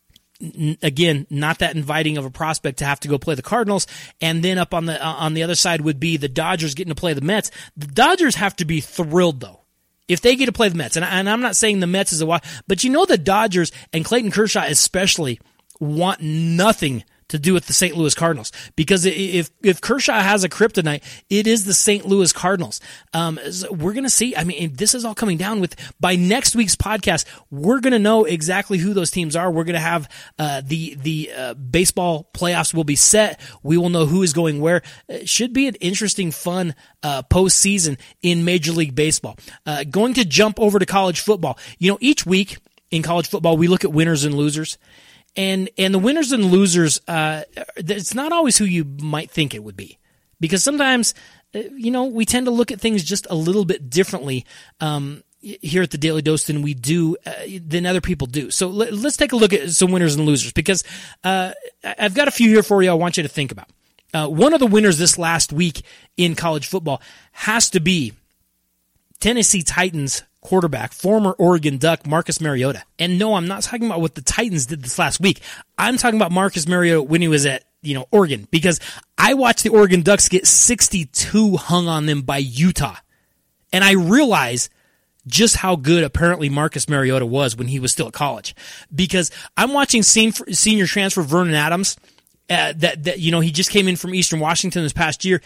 n- again, not that inviting of a prospect to have to go play the Cardinals. And then up on the uh, on the other side would be the Dodgers getting to play the Mets. The Dodgers have to be thrilled, though, if they get to play the Mets. And, and I'm not saying the Mets is a watch, but you know the Dodgers and Clayton Kershaw especially want nothing to do with the Saint Louis Cardinals, because if if Kershaw has a kryptonite, it is the Saint Louis Cardinals. Um, so we're gonna see. I mean, this is all coming down with by next week's podcast. We're gonna know exactly who those teams are. We're gonna have uh, the the uh, baseball playoffs will be set. We will know who is going where. It should be an interesting, fun uh, postseason in Major League Baseball. Uh, going to jump over to college football. You know, each week in college football, we look at winners and losers. And and the winners and losers, uh, it's not always who you might think it would be, because sometimes, uh, you know, we tend to look at things just a little bit differently um, here at the Daily Dose than we do uh, than other people do. So let, let's take a look at some winners and losers, because uh, I've got a few here for you. I want you to think about. Uh, one of the winners this last week in college football has to be Tennessee Titans quarterback, former Oregon Duck, Marcus Mariota. And no, I'm not talking about what the Titans did this last week. I'm talking about Marcus Mariota when he was at, you know, Oregon, because I watched the Oregon Ducks get sixty-two hung on them by Utah. And I realize just how good apparently Marcus Mariota was when he was still at college, because I'm watching senior transfer Vernon Adams, uh, that, that, you know, he just came in from Eastern Washington this past year.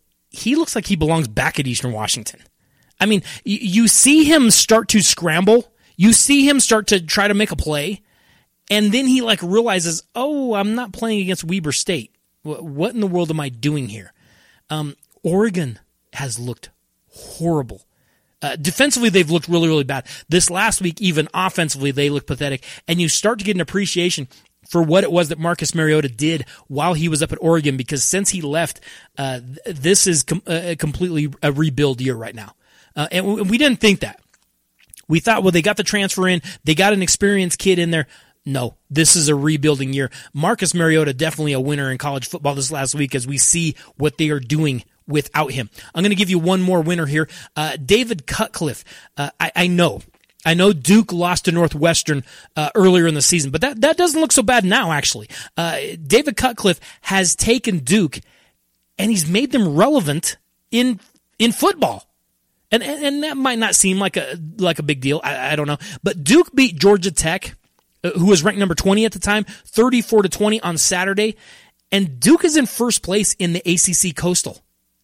He looks like he belongs back at Eastern Washington. I mean, you see him start to scramble. You see him start to try to make a play. And then he like realizes, oh, I'm not playing against Weber State. What in the world am I doing here? Um, Oregon has looked horrible. Uh, defensively, they've looked really, really bad. This last week, even offensively, they look pathetic. And you start to get an appreciation for what it was that Marcus Mariota did while he was up at Oregon, because since he left, uh, this is com- uh, completely a rebuild year right now. Uh, and we didn't think that. We thought, well, they got the transfer in. They got an experienced kid in there. No, this is a rebuilding year. Marcus Mariota, definitely a winner in college football this last week, as we see what they are doing without him. I'm going to give you one more winner here. Uh, David Cutcliffe. Uh, I, I know. I know Duke lost to Northwestern uh, earlier in the season, but that, that doesn't look so bad now, actually. Uh, David Cutcliffe has taken Duke, and he's made them relevant in in football. And, and and that might not seem like a like a big deal. I, I don't know. But Duke beat Georgia Tech, uh, who was ranked number twenty at the time, thirty-four to twenty on Saturday. And Duke is in first place in the A C C Coastal.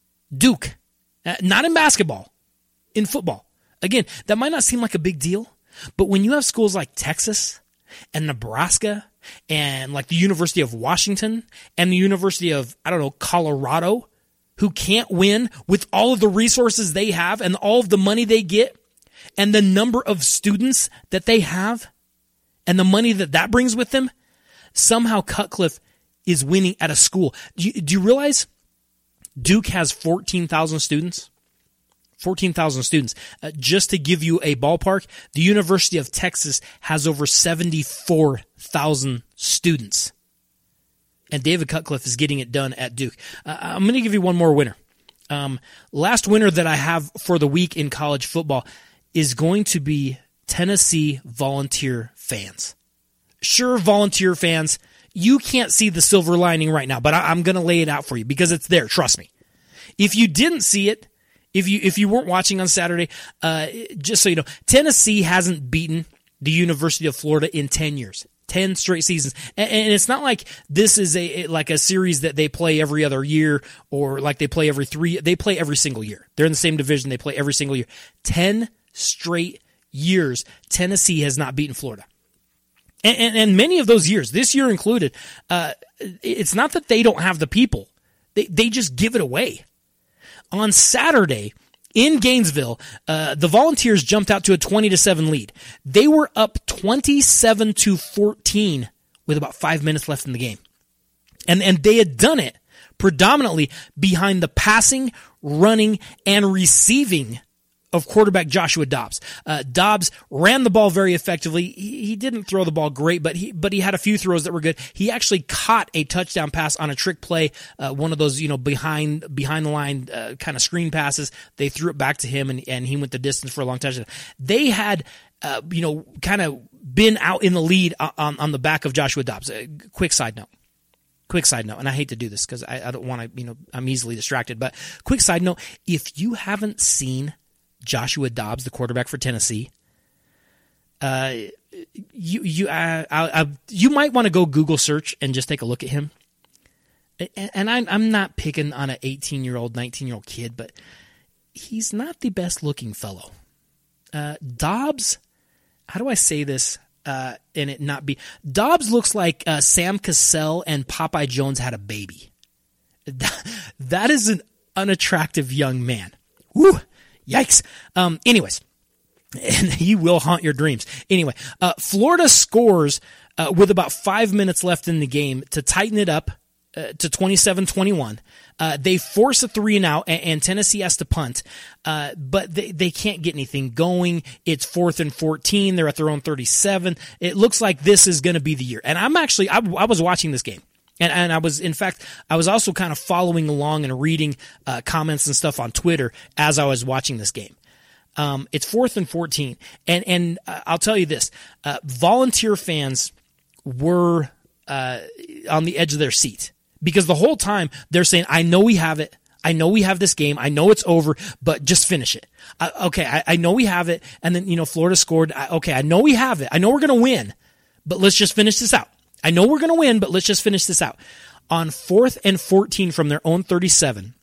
Duke. Uh, not in basketball. In football. Again, that might not seem like a big deal. But when you have schools like Texas and Nebraska and like the University of Washington and the University of, I don't know, Colorado, who can't win with all of the resources they have and all of the money they get and the number of students that they have and the money that that brings with them, somehow Cutcliffe is winning at a school. Do you, do you realize Duke has fourteen thousand students? fourteen thousand students. Uh, just to give you a ballpark, the University of Texas has over seventy-four thousand students. And David Cutcliffe is getting it done at Duke. Uh, I'm going to give you one more winner. Um, last winner that I have for the week in college football is going to be Tennessee Volunteer fans. Sure, Volunteer fans, you can't see the silver lining right now, but I, I'm going to lay it out for you because it's there. Trust me. If you didn't see it, if you if you weren't watching on Saturday, uh, just so you know, Tennessee hasn't beaten the University of Florida in ten years. ten straight seasons. And, and it's not like this is a like a series that they play every other year or like they play every three. They play every single year. They're in the same division. They play every single year. ten straight years, Tennessee has not beaten Florida. And, and, and many of those years, this year included, uh, it's not that they don't have the people. They, they just give it away. On Saturday, in Gainesville, uh, the Volunteers jumped out to a twenty to seven lead. They were up twenty-seven to fourteen with about five minutes left in the game. And, and they had done it predominantly behind the passing, running, and receiving of quarterback Joshua Dobbs. Uh, Dobbs ran the ball very effectively. He, he didn't throw the ball great, but he but he had a few throws that were good. He actually caught a touchdown pass on a trick play, uh, one of those you know behind behind the line uh, kind of screen passes. They threw it back to him, and, and he went the distance for a long touchdown. They had uh, you know kind of been out in the lead on on the back of Joshua Dobbs. Uh, quick side note. Quick side note, and I hate to do this because I, I don't want to, you know, I'm easily distracted, but quick side note, if you haven't seen Joshua Dobbs, the quarterback for Tennessee, uh, you you uh, I, I, you might want to go Google search and just take a look at him. And, and I'm, I'm not picking on an eighteen-year-old, nineteen-year-old kid, but he's not the best-looking fellow. Uh, Dobbs, how do I say this? Uh, and it not be Dobbs looks like uh, Sam Cassell and Popeye Jones had a baby. That, that is an unattractive young man. Woo! Yikes. Um. Anyways, and he will haunt your dreams. Anyway, uh, Florida scores uh, with about five minutes left in the game to tighten it up uh, to twenty-seven twenty-one. Uh, they force a three and out, and, and Tennessee has to punt, uh, but they, they can't get anything going. It's fourth and fourteen. They're at their own thirty-seven. It looks like this is going to be the year. And I'm actually, I, I was watching this game, and, and I was, in fact, I was also kind of following along and reading uh, comments and stuff on Twitter as I was watching this game. Um, it's fourth and fourteen, and and uh, I'll tell you this: uh, Volunteer fans were uh, on the edge of their seat. Because the whole time they're saying, I know we have it. I know we have this game. I know it's over, but just finish it. Uh, okay, I, I know we have it. And then, you know, Florida scored. I, okay, I know we have it. I know we're going to win, but let's just finish this out. I know we're going to win, but let's just finish this out. On fourth and fourteen from their own thirty-seven,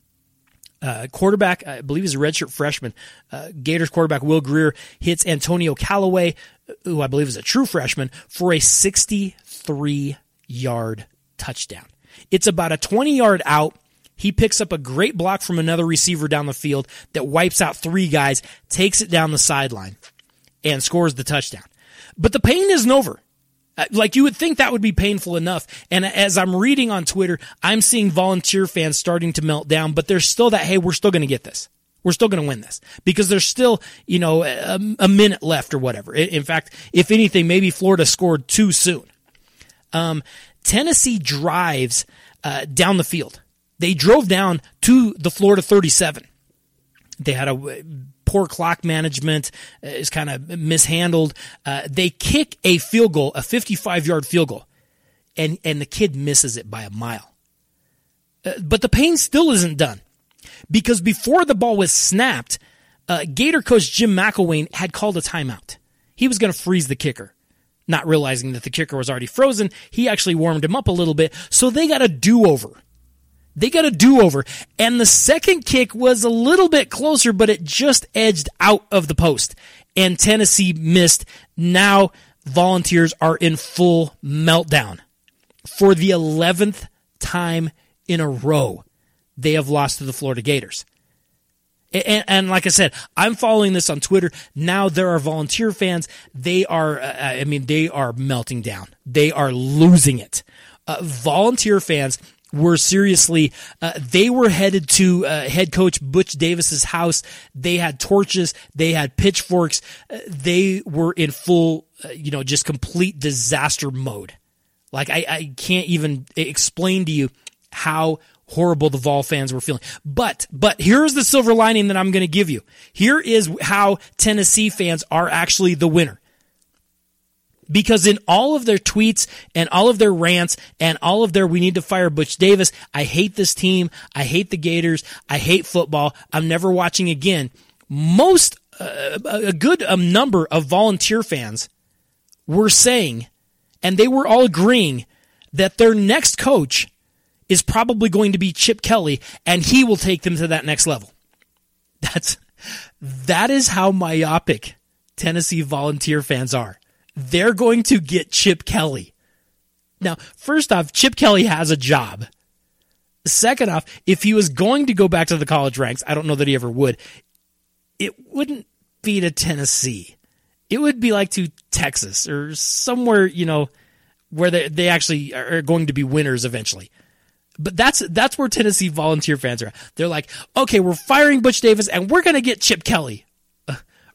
uh, quarterback, I believe he's a redshirt freshman, uh, Gators quarterback Will Grier hits Antonio Callaway, who I believe is a true freshman, for a sixty-three yard touchdown. It's about a twenty-yard out. He picks up a great block from another receiver down the field that wipes out three guys, takes it down the sideline, and scores the touchdown. But the pain isn't over. Like, you would think that would be painful enough. And as I'm reading on Twitter, I'm seeing Volunteer fans starting to melt down, but there's still that, hey, we're still going to get this. We're still going to win this. Because there's still, you know, a, a minute left or whatever. In fact, if anything, maybe Florida scored too soon. Um, Tennessee drives uh, down the field. They drove down to the Florida thirty-seven. They had a poor clock management, uh, is kind of mishandled. Uh, they kick a field goal, a fifty-five yard field goal, and, and the kid misses it by a mile. Uh, but the pain still isn't done, because before the ball was snapped, uh, Gator coach Jim McElwain had called a timeout. He was going to freeze the kicker. Not realizing that the kicker was already frozen, he actually warmed him up a little bit, so they got a do-over. They got a do-over, and the second kick was a little bit closer, but it just edged out of the post, and Tennessee missed. Now Volunteers are in full meltdown. For the eleventh time in a row, they have lost to the Florida Gators. And, and like I said, I'm following this on Twitter. Now there are Volunteer fans. They are, uh, I mean, they are melting down. They are losing it. Uh, Volunteer fans were seriously, uh, they were headed to uh, head coach Butch Davis's house. They had torches. They had pitchforks. Uh, they were in full, uh, you know, just complete disaster mode. Like, I, I can't even explain to you how horrible the Vol fans were feeling. But, but here's the silver lining that I'm going to give you. Here is how Tennessee fans are actually the winner. Because in all of their tweets and all of their rants and all of their, we need to fire Butch Davis, I hate this team, I hate the Gators, I hate football, I'm never watching again. Most, uh, a good um, number of Volunteer fans were saying, and they were all agreeing, that their next coach is probably going to be Chip Kelly, and he will take them to that next level. That's, that is how myopic Tennessee Volunteer fans are. They're going to get Chip Kelly. Now, first off, Chip Kelly has a job. Second off, if he was going to go back to the college ranks, I don't know that he ever would, it wouldn't be to Tennessee. It would be like to Texas or somewhere, you know, where they, they actually are going to be winners eventually. But that's that's where Tennessee Volunteer fans are. They're like, okay, we're firing Butch Davis, and we're going to get Chip Kelly.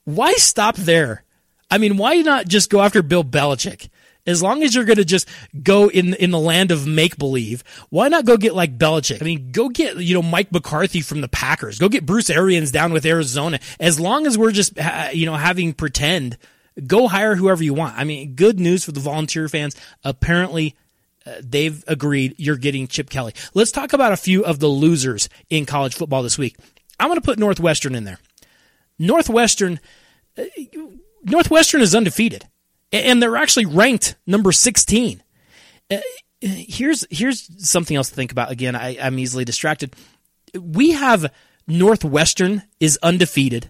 why stop there? I mean, why not just go after Bill Belichick? As long as you're going to just go in in the land of make-believe, why not go get like Belichick? I mean, go get, you know, Mike McCarthy from the Packers. Go get Bruce Arians down with Arizona. As long as we're just, you know, having pretend, go hire whoever you want. I mean, good news for the Volunteer fans. Apparently, uh, they've agreed you're getting Chip Kelly. Let's talk about a few of the losers in college football this week. I'm going to put Northwestern in there. Northwestern... Uh, Northwestern is undefeated, and they're actually ranked number sixteen. Uh, here's here's something else to think about. Again, I, I'm easily distracted. We have Northwestern is undefeated.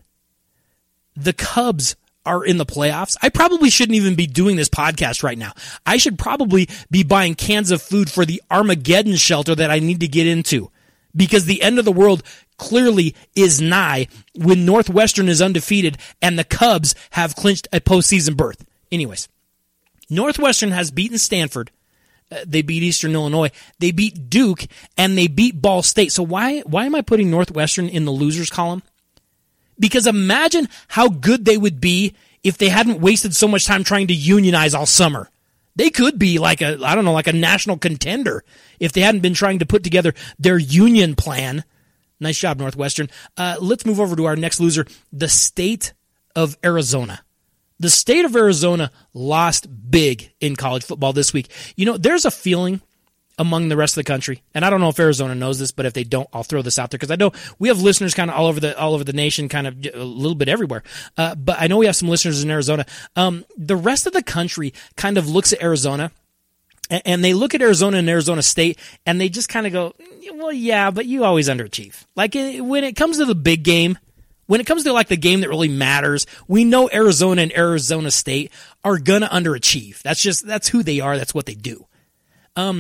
The Cubs are in the playoffs. I probably shouldn't even be doing this podcast right now. I should probably be buying cans of food for the Armageddon shelter that I need to get into, because the end of the world clearly is nigh when Northwestern is undefeated and the Cubs have clinched a postseason berth. Anyways, Northwestern has beaten Stanford. Uh, they beat Eastern Illinois. They beat Duke, and they beat Ball State. So why why am I putting Northwestern in the losers column? Because imagine how good they would be if they hadn't wasted so much time trying to unionize all summer. They could be like a, I don't know, like a national contender if they hadn't been trying to put together their union plan. Nice job, Northwestern. Uh, let's move over to our next loser, the state of Arizona. The state of Arizona lost big in college football this week. You know, there's a feeling among the rest of the country, and I don't know if Arizona knows this, but if they don't, I'll throw this out there because I know we have listeners kind of all over the all over the nation, kind of a little bit everywhere. Uh, but I know we have some listeners in Arizona. Um, the rest of the country kind of looks at Arizona, and, and they look at Arizona and Arizona State, and they just kind of go, well, yeah, but you always underachieve. Like when it comes to the big game, when it comes to like the game that really matters, we know Arizona and Arizona State are gonna underachieve. That's just that's who they are. That's what they do. Um,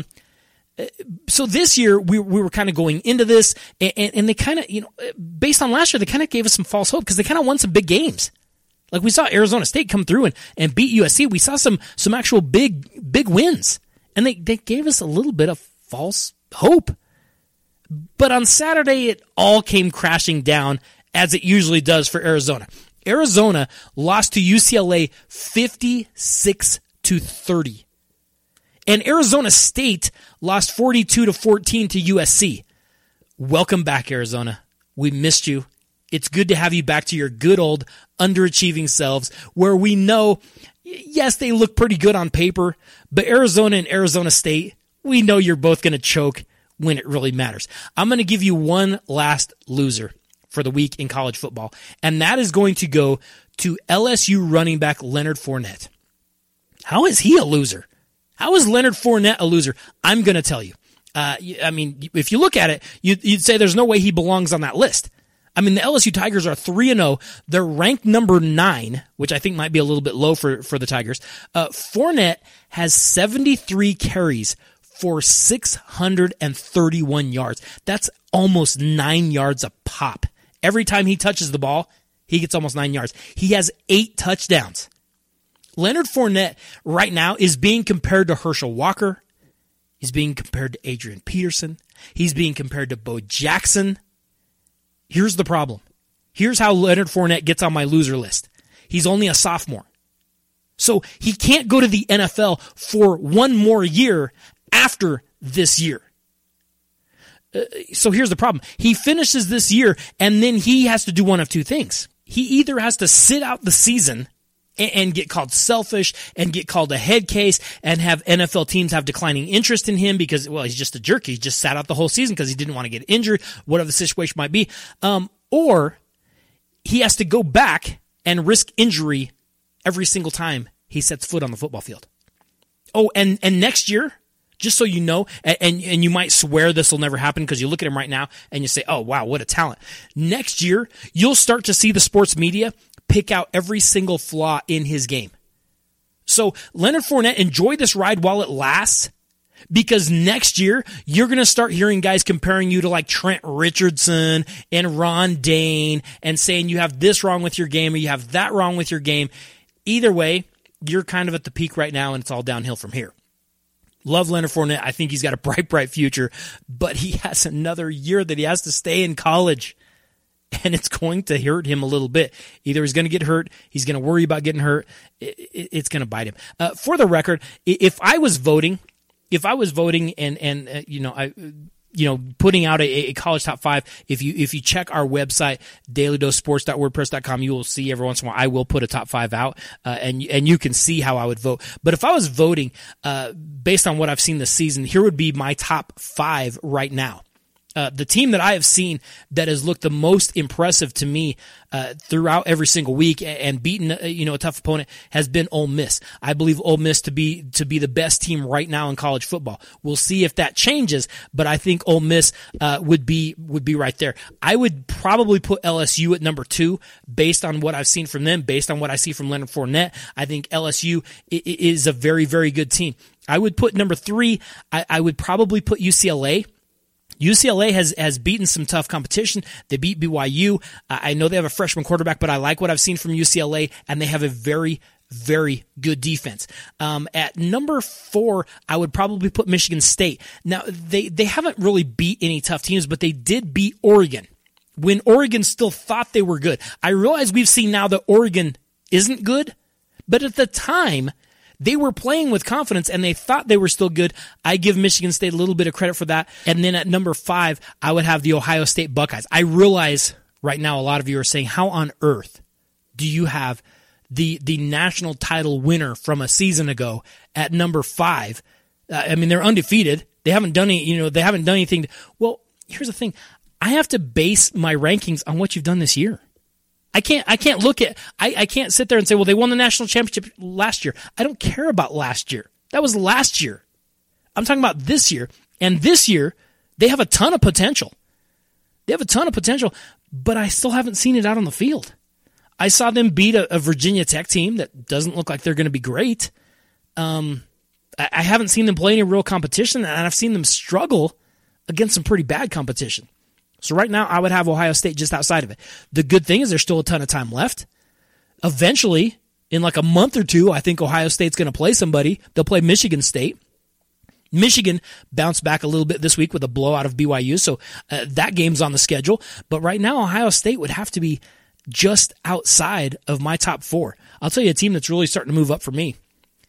so this year we we were kind of going into this, and, and they kind of, you know, based on last year, they kind of gave us some false hope because they kind of won some big games. Like we saw Arizona State come through and, and beat U S C. We saw some some actual big big wins, and they they gave us a little bit of false hope. But on Saturday, it all came crashing down, as it usually does for Arizona. Arizona lost to U C L A fifty-six to thirty. And Arizona State lost forty-two to fourteen to U S C. Welcome back, Arizona. We missed you. It's good to have you back to your good old underachieving selves, where we know, yes, they look pretty good on paper, but Arizona and Arizona State, we know you're both going to choke when it really matters. I'm going to give you one last loser for the week in college football, and that is going to go to L S U running back Leonard Fournette. How is he a loser? How is Leonard Fournette a loser? I'm going to tell you. Uh, I mean, if you look at it, you'd, you'd say there's no way he belongs on that list. I mean, the L S U Tigers are three and oh. They're ranked number nine, which I think might be a little bit low for, for the Tigers. Uh, Fournette has seventy-three carries for six hundred thirty-one yards. That's almost nine yards a pop. Every time he touches the ball, he gets almost nine yards. He has eight touchdowns. Leonard Fournette right now is being compared to Herschel Walker. He's being compared to Adrian Peterson. He's being compared to Bo Jackson. Here's the problem. Here's how Leonard Fournette gets on my loser list. He's only a sophomore. So he can't go to the N F L for one more year after this year. Uh, so here's the problem. He finishes this year, and then he has to do one of two things. He either has to sit out the season and, and get called selfish and get called a head case and have N F L teams have declining interest in him because, well, he's just a jerk. He just sat out the whole season because he didn't want to get injured, whatever the situation might be. Um, or he has to go back and risk injury every single time he sets foot on the football field. Oh, and, and next year, just so you know, and, and, and you might swear this will never happen because you look at him right now and you say, oh, wow, what a talent. Next year, you'll start to see the sports media pick out every single flaw in his game. So Leonard Fournette, enjoy this ride while it lasts, because next year, you're going to start hearing guys comparing you to like Trent Richardson and Ron Dane and saying you have this wrong with your game or you have that wrong with your game. Either way, you're kind of at the peak right now and it's all downhill from here. Love Leonard Fournette. I think he's got a bright, bright future, but he has another year that he has to stay in college. and it's going to hurt him a little bit. Either he's going to get hurt, he's going to worry about getting hurt, it's going to bite him. Uh, for the record, if I was voting, if I was voting and, and uh, you know, I... you know, putting out a, a college top five. If you if you check our website, daily dose sports dot wordpress dot com, you will see every once in a while I will put a top five out, uh, and and you can see how I would vote. But if I was voting uh, based on what I've seen this season, here would be my top five right now. Uh, the team that I have seen that has looked the most impressive to me uh, throughout every single week and, and beaten uh, you know a tough opponent has been Ole Miss. I believe Ole Miss to be to be the best team right now in college football. We'll see if that changes, but I think Ole Miss uh, would be would be right there. I would probably put L S U at number two based on what I've seen from them, based on what I see from Leonard Fournette. I think L S U is a very very good team. I would put number three. I, I would probably put U C L A. U C L A has, has beaten some tough competition. They beat B Y U. Uh, I know they have a freshman quarterback, but I like what I've seen from U C L A, and they have a very, very good defense. Um, at number four, I would probably put Michigan State. Now, they, they haven't really beat any tough teams, but they did beat Oregon when Oregon still thought they were good. I realize we've seen now that Oregon isn't good, but at the time, they were playing with confidence, and they thought they were still good. I give Michigan State a little bit of credit for that. And then at number five, I would have the Ohio State Buckeyes. I realize right now a lot of you are saying, how on earth do you have the the national title winner from a season ago at number five? Uh, I mean, they're undefeated. They haven't done any, you know, they haven't done anything. To, well, here's the thing. I have to base my rankings on what you've done this year. I can't, I can't look at, I, I can't sit there and say, well, they won the national championship last year. I don't care about last year. That was last year. I'm talking about this year. And this year, they have a ton of potential. They have a ton of potential, but I still haven't seen it out on the field. I saw them beat a, a Virginia Tech team that doesn't look like they're going to be great. Um, I, I haven't seen them play any real competition, and I've seen them struggle against some pretty bad competition. So right now, I would have Ohio State just outside of it. The good thing is there's still a ton of time left. Eventually, in like a month or two, I think Ohio State's going to play somebody. They'll play Michigan State. Michigan bounced back a little bit this week with a blowout of B Y U, so uh, that game's on the schedule. But right now, Ohio State would have to be just outside of my top four. I'll tell you a team that's really starting to move up for me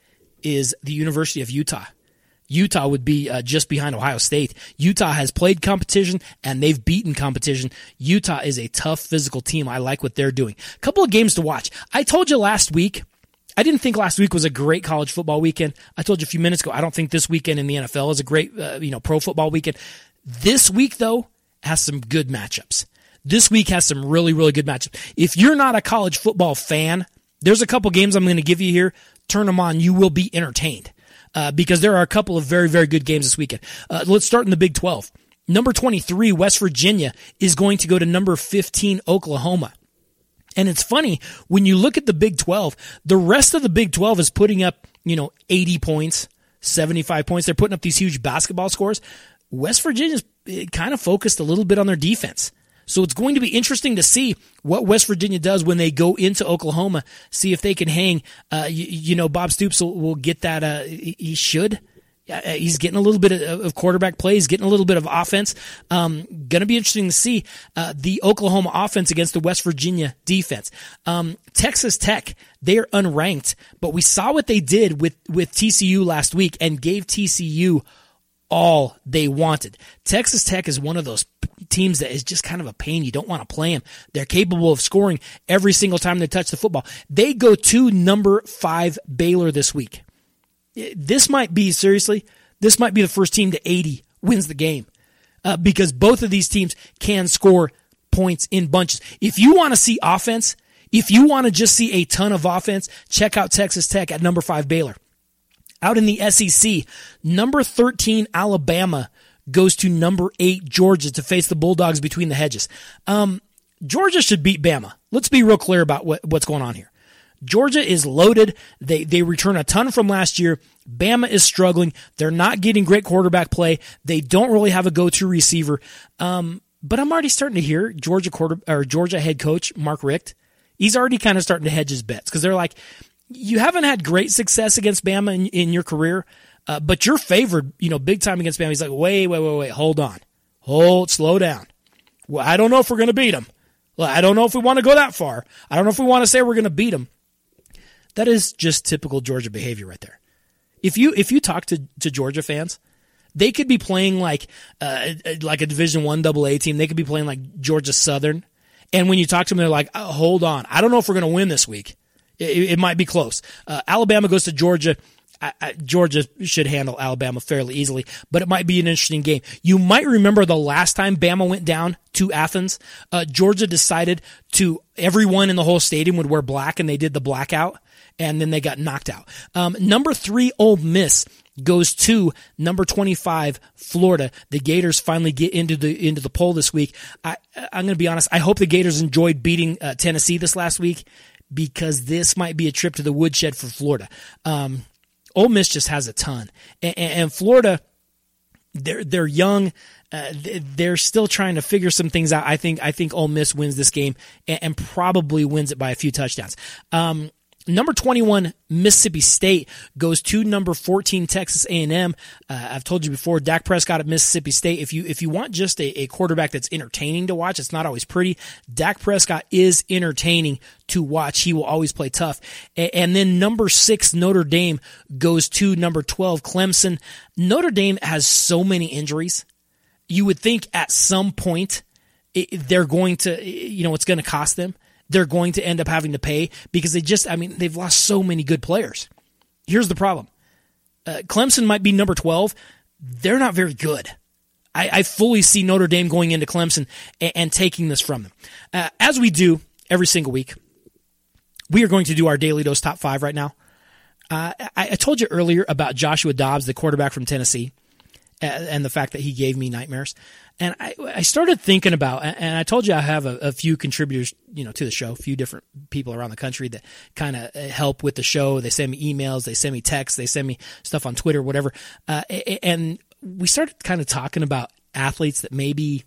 is the University of Utah. Utah would be uh, just behind Ohio State. Utah has played competition, and they've beaten competition. Utah is a tough physical team. I like what they're doing. A couple of games to watch. I told you last week, I didn't think last week was a great college football weekend. I told you a few minutes ago, I don't think this weekend in the N F L is a great uh, you know, pro football weekend. This week, though, has some good matchups. This week has some really, really good matchups. If you're not a college football fan, there's a couple games I'm going to give you here. Turn them on. You will be entertained. Uh, because there are a couple of very, very good games this weekend. Uh, let's start in the Big twelve. Number twenty-three, West Virginia, is going to go to number fifteen, Oklahoma. And it's funny, when you look at the Big twelve, the rest of the Big twelve is putting up, you know, eighty points, seventy-five points. They're putting up these huge basketball scores. West Virginia's kind of focused a little bit on their defense. So it's going to be interesting to see what West Virginia does when they go into Oklahoma, see if they can hang. Uh, you, you know, Bob Stoops will, will get that. Uh, he should. Uh, he's getting a little bit of, of quarterback play. He's getting a little bit of offense. Um, going to be interesting to see uh, the Oklahoma offense against the West Virginia defense. Um, Texas Tech, they are unranked, but we saw what they did with, with T C U last week and gave T C U all they wanted. Texas Tech is one of those teams that is just kind of a pain. You don't want to play them. They're capable of scoring every single time they touch the football. They go to number five Baylor this week. This might be, seriously, this might be the first team to eighty wins the game uh, because both of these teams can score points in bunches. If you want to see offense, if you want to just see a ton of offense, check out Texas Tech at number five Baylor. Out in the S E C, number thirteen Alabama goes to number eight Georgia to face the Bulldogs between the hedges. Um, Georgia should beat Bama. Let's be real clear about what, what's going on here. Georgia is loaded. They they return a ton from last year. Bama is struggling. They're not getting great quarterback play. They don't really have a go-to receiver. Um, but I'm already starting to hear Georgia quarter or Georgia head coach Mark Richt. He's already kind of starting to hedge his bets because they're like, you haven't had great success against Bama in, in your career, uh, but you're favored, you know, big time against Bama. He's like, wait, wait, wait, wait, hold on. Hold, slow down. Well, I don't know if we're going to beat them. Well, I don't know if we want to go that far. I don't know if we want to say we're going to beat them. That is just typical Georgia behavior right there. If you if you talk to, to Georgia fans, they could be playing like uh, like a Division One double A team. They could be playing like Georgia Southern. And when you talk to them, they're like, oh, hold on. I don't know if we're going to win this week. It, it might be close. Uh, Alabama goes to Georgia. I, I, Georgia should handle Alabama fairly easily, but it might be an interesting game. You might remember the last time Bama went down to Athens. Uh, Georgia decided to, everyone in the whole stadium would wear black, and they did the blackout, and then they got knocked out. Um, number three, Ole Miss goes to number twenty-five, Florida. The Gators finally get into the into the poll this week. I, I'm going to be honest. I hope the Gators enjoyed beating uh, Tennessee this last week, because this might be a trip to the woodshed for Florida. Um, Ole Miss just has a ton, and, and Florida, they're they're young, uh, they're still trying to figure some things out. I think I think Ole Miss wins this game and, and probably wins it by a few touchdowns. Um, number twenty-one, Mississippi State goes to number fourteen, Texas A and M. Uh, I've told you before, Dak Prescott at Mississippi State. If you if you want just a, a quarterback that's entertaining to watch, it's not always pretty. Dak Prescott is entertaining to watch. He will always play tough. And, and then number six, Notre Dame goes to number twelve, Clemson. Notre Dame has so many injuries. You would think at some point it, they're going to, you know, it's going to cost them. They're going to end up having to pay because they just, I mean, they've lost so many good players. Here's the problem. Uh, Clemson might be number twelve. They're not very good. I, I fully see Notre Dame going into Clemson and, and taking this from them. Uh, as we do every single week, we are going to do our Daily Dose Top five right now. Uh, I, I told you earlier about Joshua Dobbs, the quarterback from Tennessee, uh, and the fact that he gave me nightmares. And I, I started thinking about, and I told you I have a, a few contributors, you know, to the show, a few different people around the country that kind of help with the show. They send me emails, they send me texts, they send me stuff on Twitter, whatever. Uh, and we started kind of talking about athletes that maybe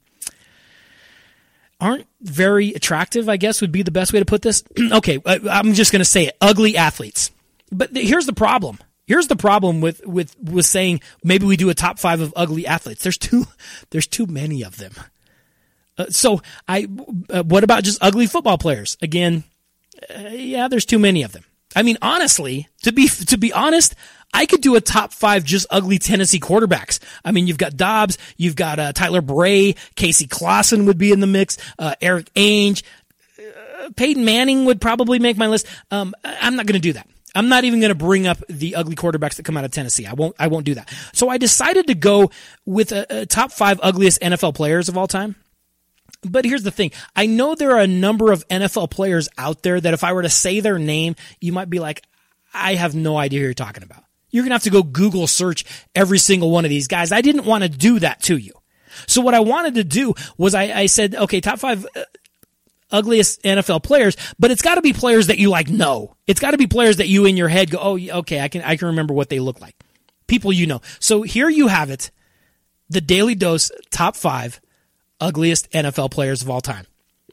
aren't very attractive, I guess would be the best way to put this. Okay, I'm just going to say it. Ugly athletes. But here's the problem. Here's the problem with, with, with saying maybe we do a top five of ugly athletes. There's too, there's too many of them. Uh, so I, uh, what about just ugly football players? Again, uh, yeah, there's too many of them. I mean, honestly, to be, to be honest, I could do a top five just ugly Tennessee quarterbacks. I mean, you've got Dobbs, you've got uh, Tyler Bray, Casey Clausen would be in the mix, uh, Eric Ainge, uh, Peyton Manning would probably make my list. Um, I'm not going to do that. I'm not even going to bring up the ugly quarterbacks that come out of Tennessee. I won't, I won't do that. So I decided to go with a, a top five ugliest N F L players of all time. But here's the thing. I know there are a number of N F L players out there that if I were to say their name, you might be like, I have no idea who you're talking about. You're going to have to go Google search every single one of these guys. I didn't want to do that to you. So what I wanted to do was I, I said, okay, top five uh, ugliest N F L players, but it's got to be players that you like know. It's got to be players that you in your head go, oh, okay, I can I can remember what they look like. People you know. So here you have it, the Daily Dose top five ugliest N F L players of all time.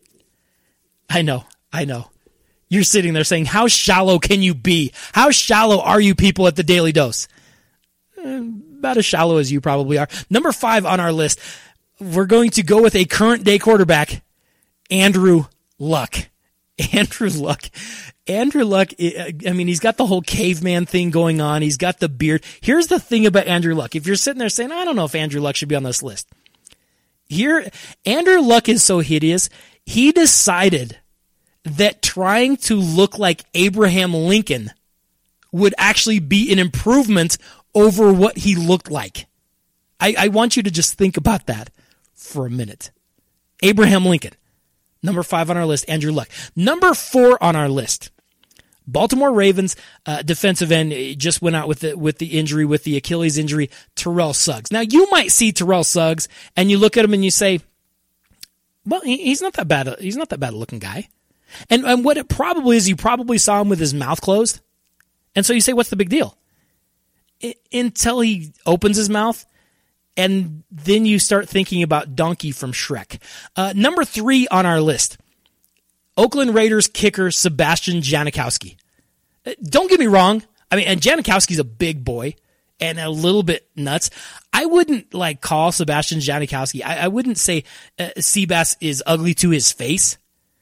I know, I know. You're sitting there saying, how shallow can you be? How shallow are you people at the Daily Dose? Eh, about as shallow as you probably are. Number five on our list, we're going to go with a current day quarterback, Andrew Luck. Andrew Luck. Andrew Luck, I mean, he's got the whole caveman thing going on. He's got the beard. Here's the thing about Andrew Luck. If you're sitting there saying, I don't know if Andrew Luck should be on this list. Here, Andrew Luck is so hideous. He decided that trying to look like Abraham Lincoln would actually be an improvement over what he looked like. I, I want you to just think about that for a minute. Abraham Lincoln. Number five on our list, Andrew Luck. Number four on our list, Baltimore Ravens uh, defensive end just went out with the with the injury, with the Achilles injury, Terrell Suggs. Now, you might see Terrell Suggs, and you look at him and you say, well, he, he's not that bad. He's not that bad a looking guy. And, and what it probably is, you probably saw him with his mouth closed. And so you say, what's the big deal? It, until he opens his mouth, and then you start thinking about Donkey from Shrek. Uh, number three on our list, Oakland Raiders kicker Sebastian Janikowski. Uh, don't get me wrong. I mean, and Janikowski's a big boy and a little bit nuts. I wouldn't like call Sebastian Janikowski. I, I wouldn't say uh, Seabass is ugly to his face.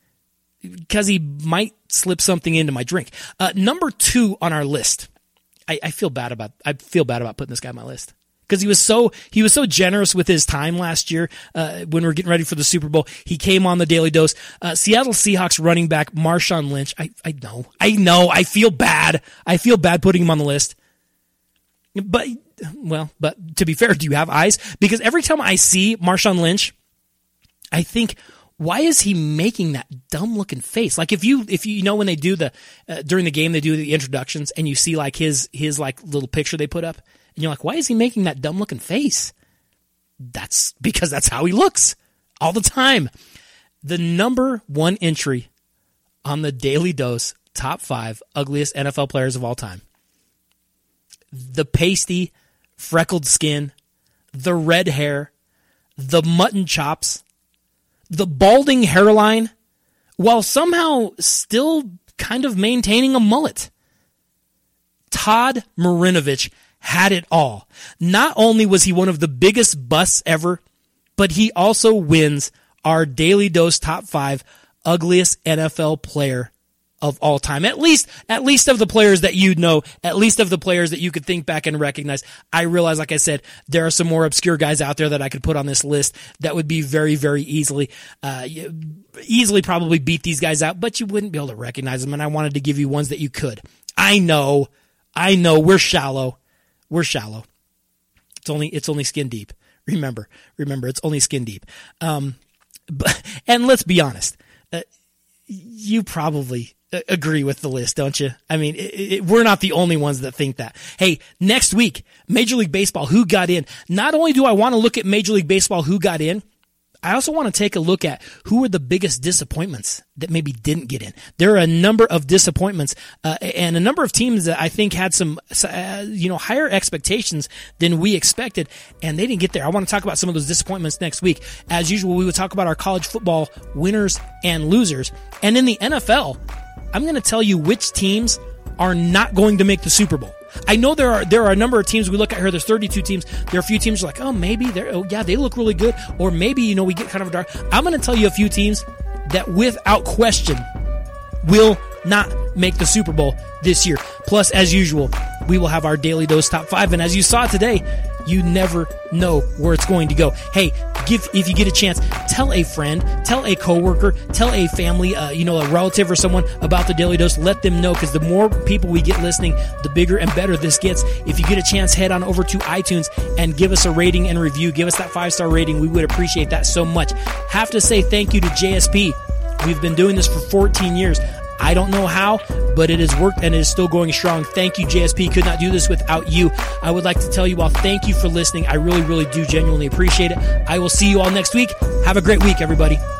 because he might slip something into my drink. Uh, number two on our list. I, I feel bad about I feel bad about putting this guy on my list because he was so he was so generous with his time last year uh, when we were getting ready for the Super Bowl. He came on the Daily Dose. Uh, Seattle Seahawks running back Marshawn Lynch. I I know I know I feel bad. I feel bad putting him on the list. But well, but to be fair, do you have eyes? Because every time I see Marshawn Lynch, I think, why is he making that dumb looking face? Like if you, if you, you know, when they do the, uh, during the game, they do the introductions and you see like his, his like little picture they put up and you're like, why is he making that dumb looking face? That's because that's how he looks all the time. The number one entry on the Daily Dose top five ugliest N F L players of all time. The pasty, freckled skin, the red hair, the mutton chops, the balding hairline, while somehow still kind of maintaining a mullet. Todd Marinovich had it all. Not only was he one of the biggest busts ever, but he also wins our Daily Dose top five ugliest N F L player of all time. At least, at least of the players that you know, at least of the players that you could think back and recognize. I realize, like I said, there are some more obscure guys out there that I could put on this list that would be very, very easily, uh, easily probably beat these guys out, but you wouldn't be able to recognize them. And I wanted to give you ones that you could. I know, I know we're shallow. We're shallow. It's only, it's only skin deep. Remember, remember, it's only skin deep. Um, but, and let's be honest, uh, you probably agree with the list, don't you? I mean, it, it, we're not the only ones that think that. Hey, next week, Major League Baseball, who got in? Not only do I want to look at Major League Baseball, who got in, I also want to take a look at who were the biggest disappointments that maybe didn't get in. There are a number of disappointments uh, and a number of teams that I think had some, uh, you know, higher expectations than we expected, and they didn't get there. I want to talk about some of those disappointments next week. As usual, we will talk about our college football winners and losers. And in the N F L, I'm going to tell you which teams are not going to make the Super Bowl. I know there are there are a number of teams we look at here. There's thirty-two teams. There are a few teams like, oh, maybe they're oh yeah they look really good, or maybe you know we get kind of a dark. I'm going to tell you a few teams that without question will not make the Super Bowl this year. Plus, as usual, we will have our Daily Dose top five, and as you saw today, you never know where it's going to go. Hey, give if you get a chance, tell a friend, tell a coworker, tell a family, uh, you know, a relative or someone about the Daily Dose. Let them know, because the more people we get listening, the bigger and better this gets. If you get a chance, head on over to iTunes and give us a rating and review. Give us that five-star rating. We would appreciate that so much. Have to say thank you to J S P. We've been doing this for fourteen years. I don't know how, but it has worked and it is still going strong. Thank you, J S P. Could not do this without you. I would like to tell you all thank you for listening. I really, really do genuinely appreciate it. I will see you all next week. Have a great week, everybody.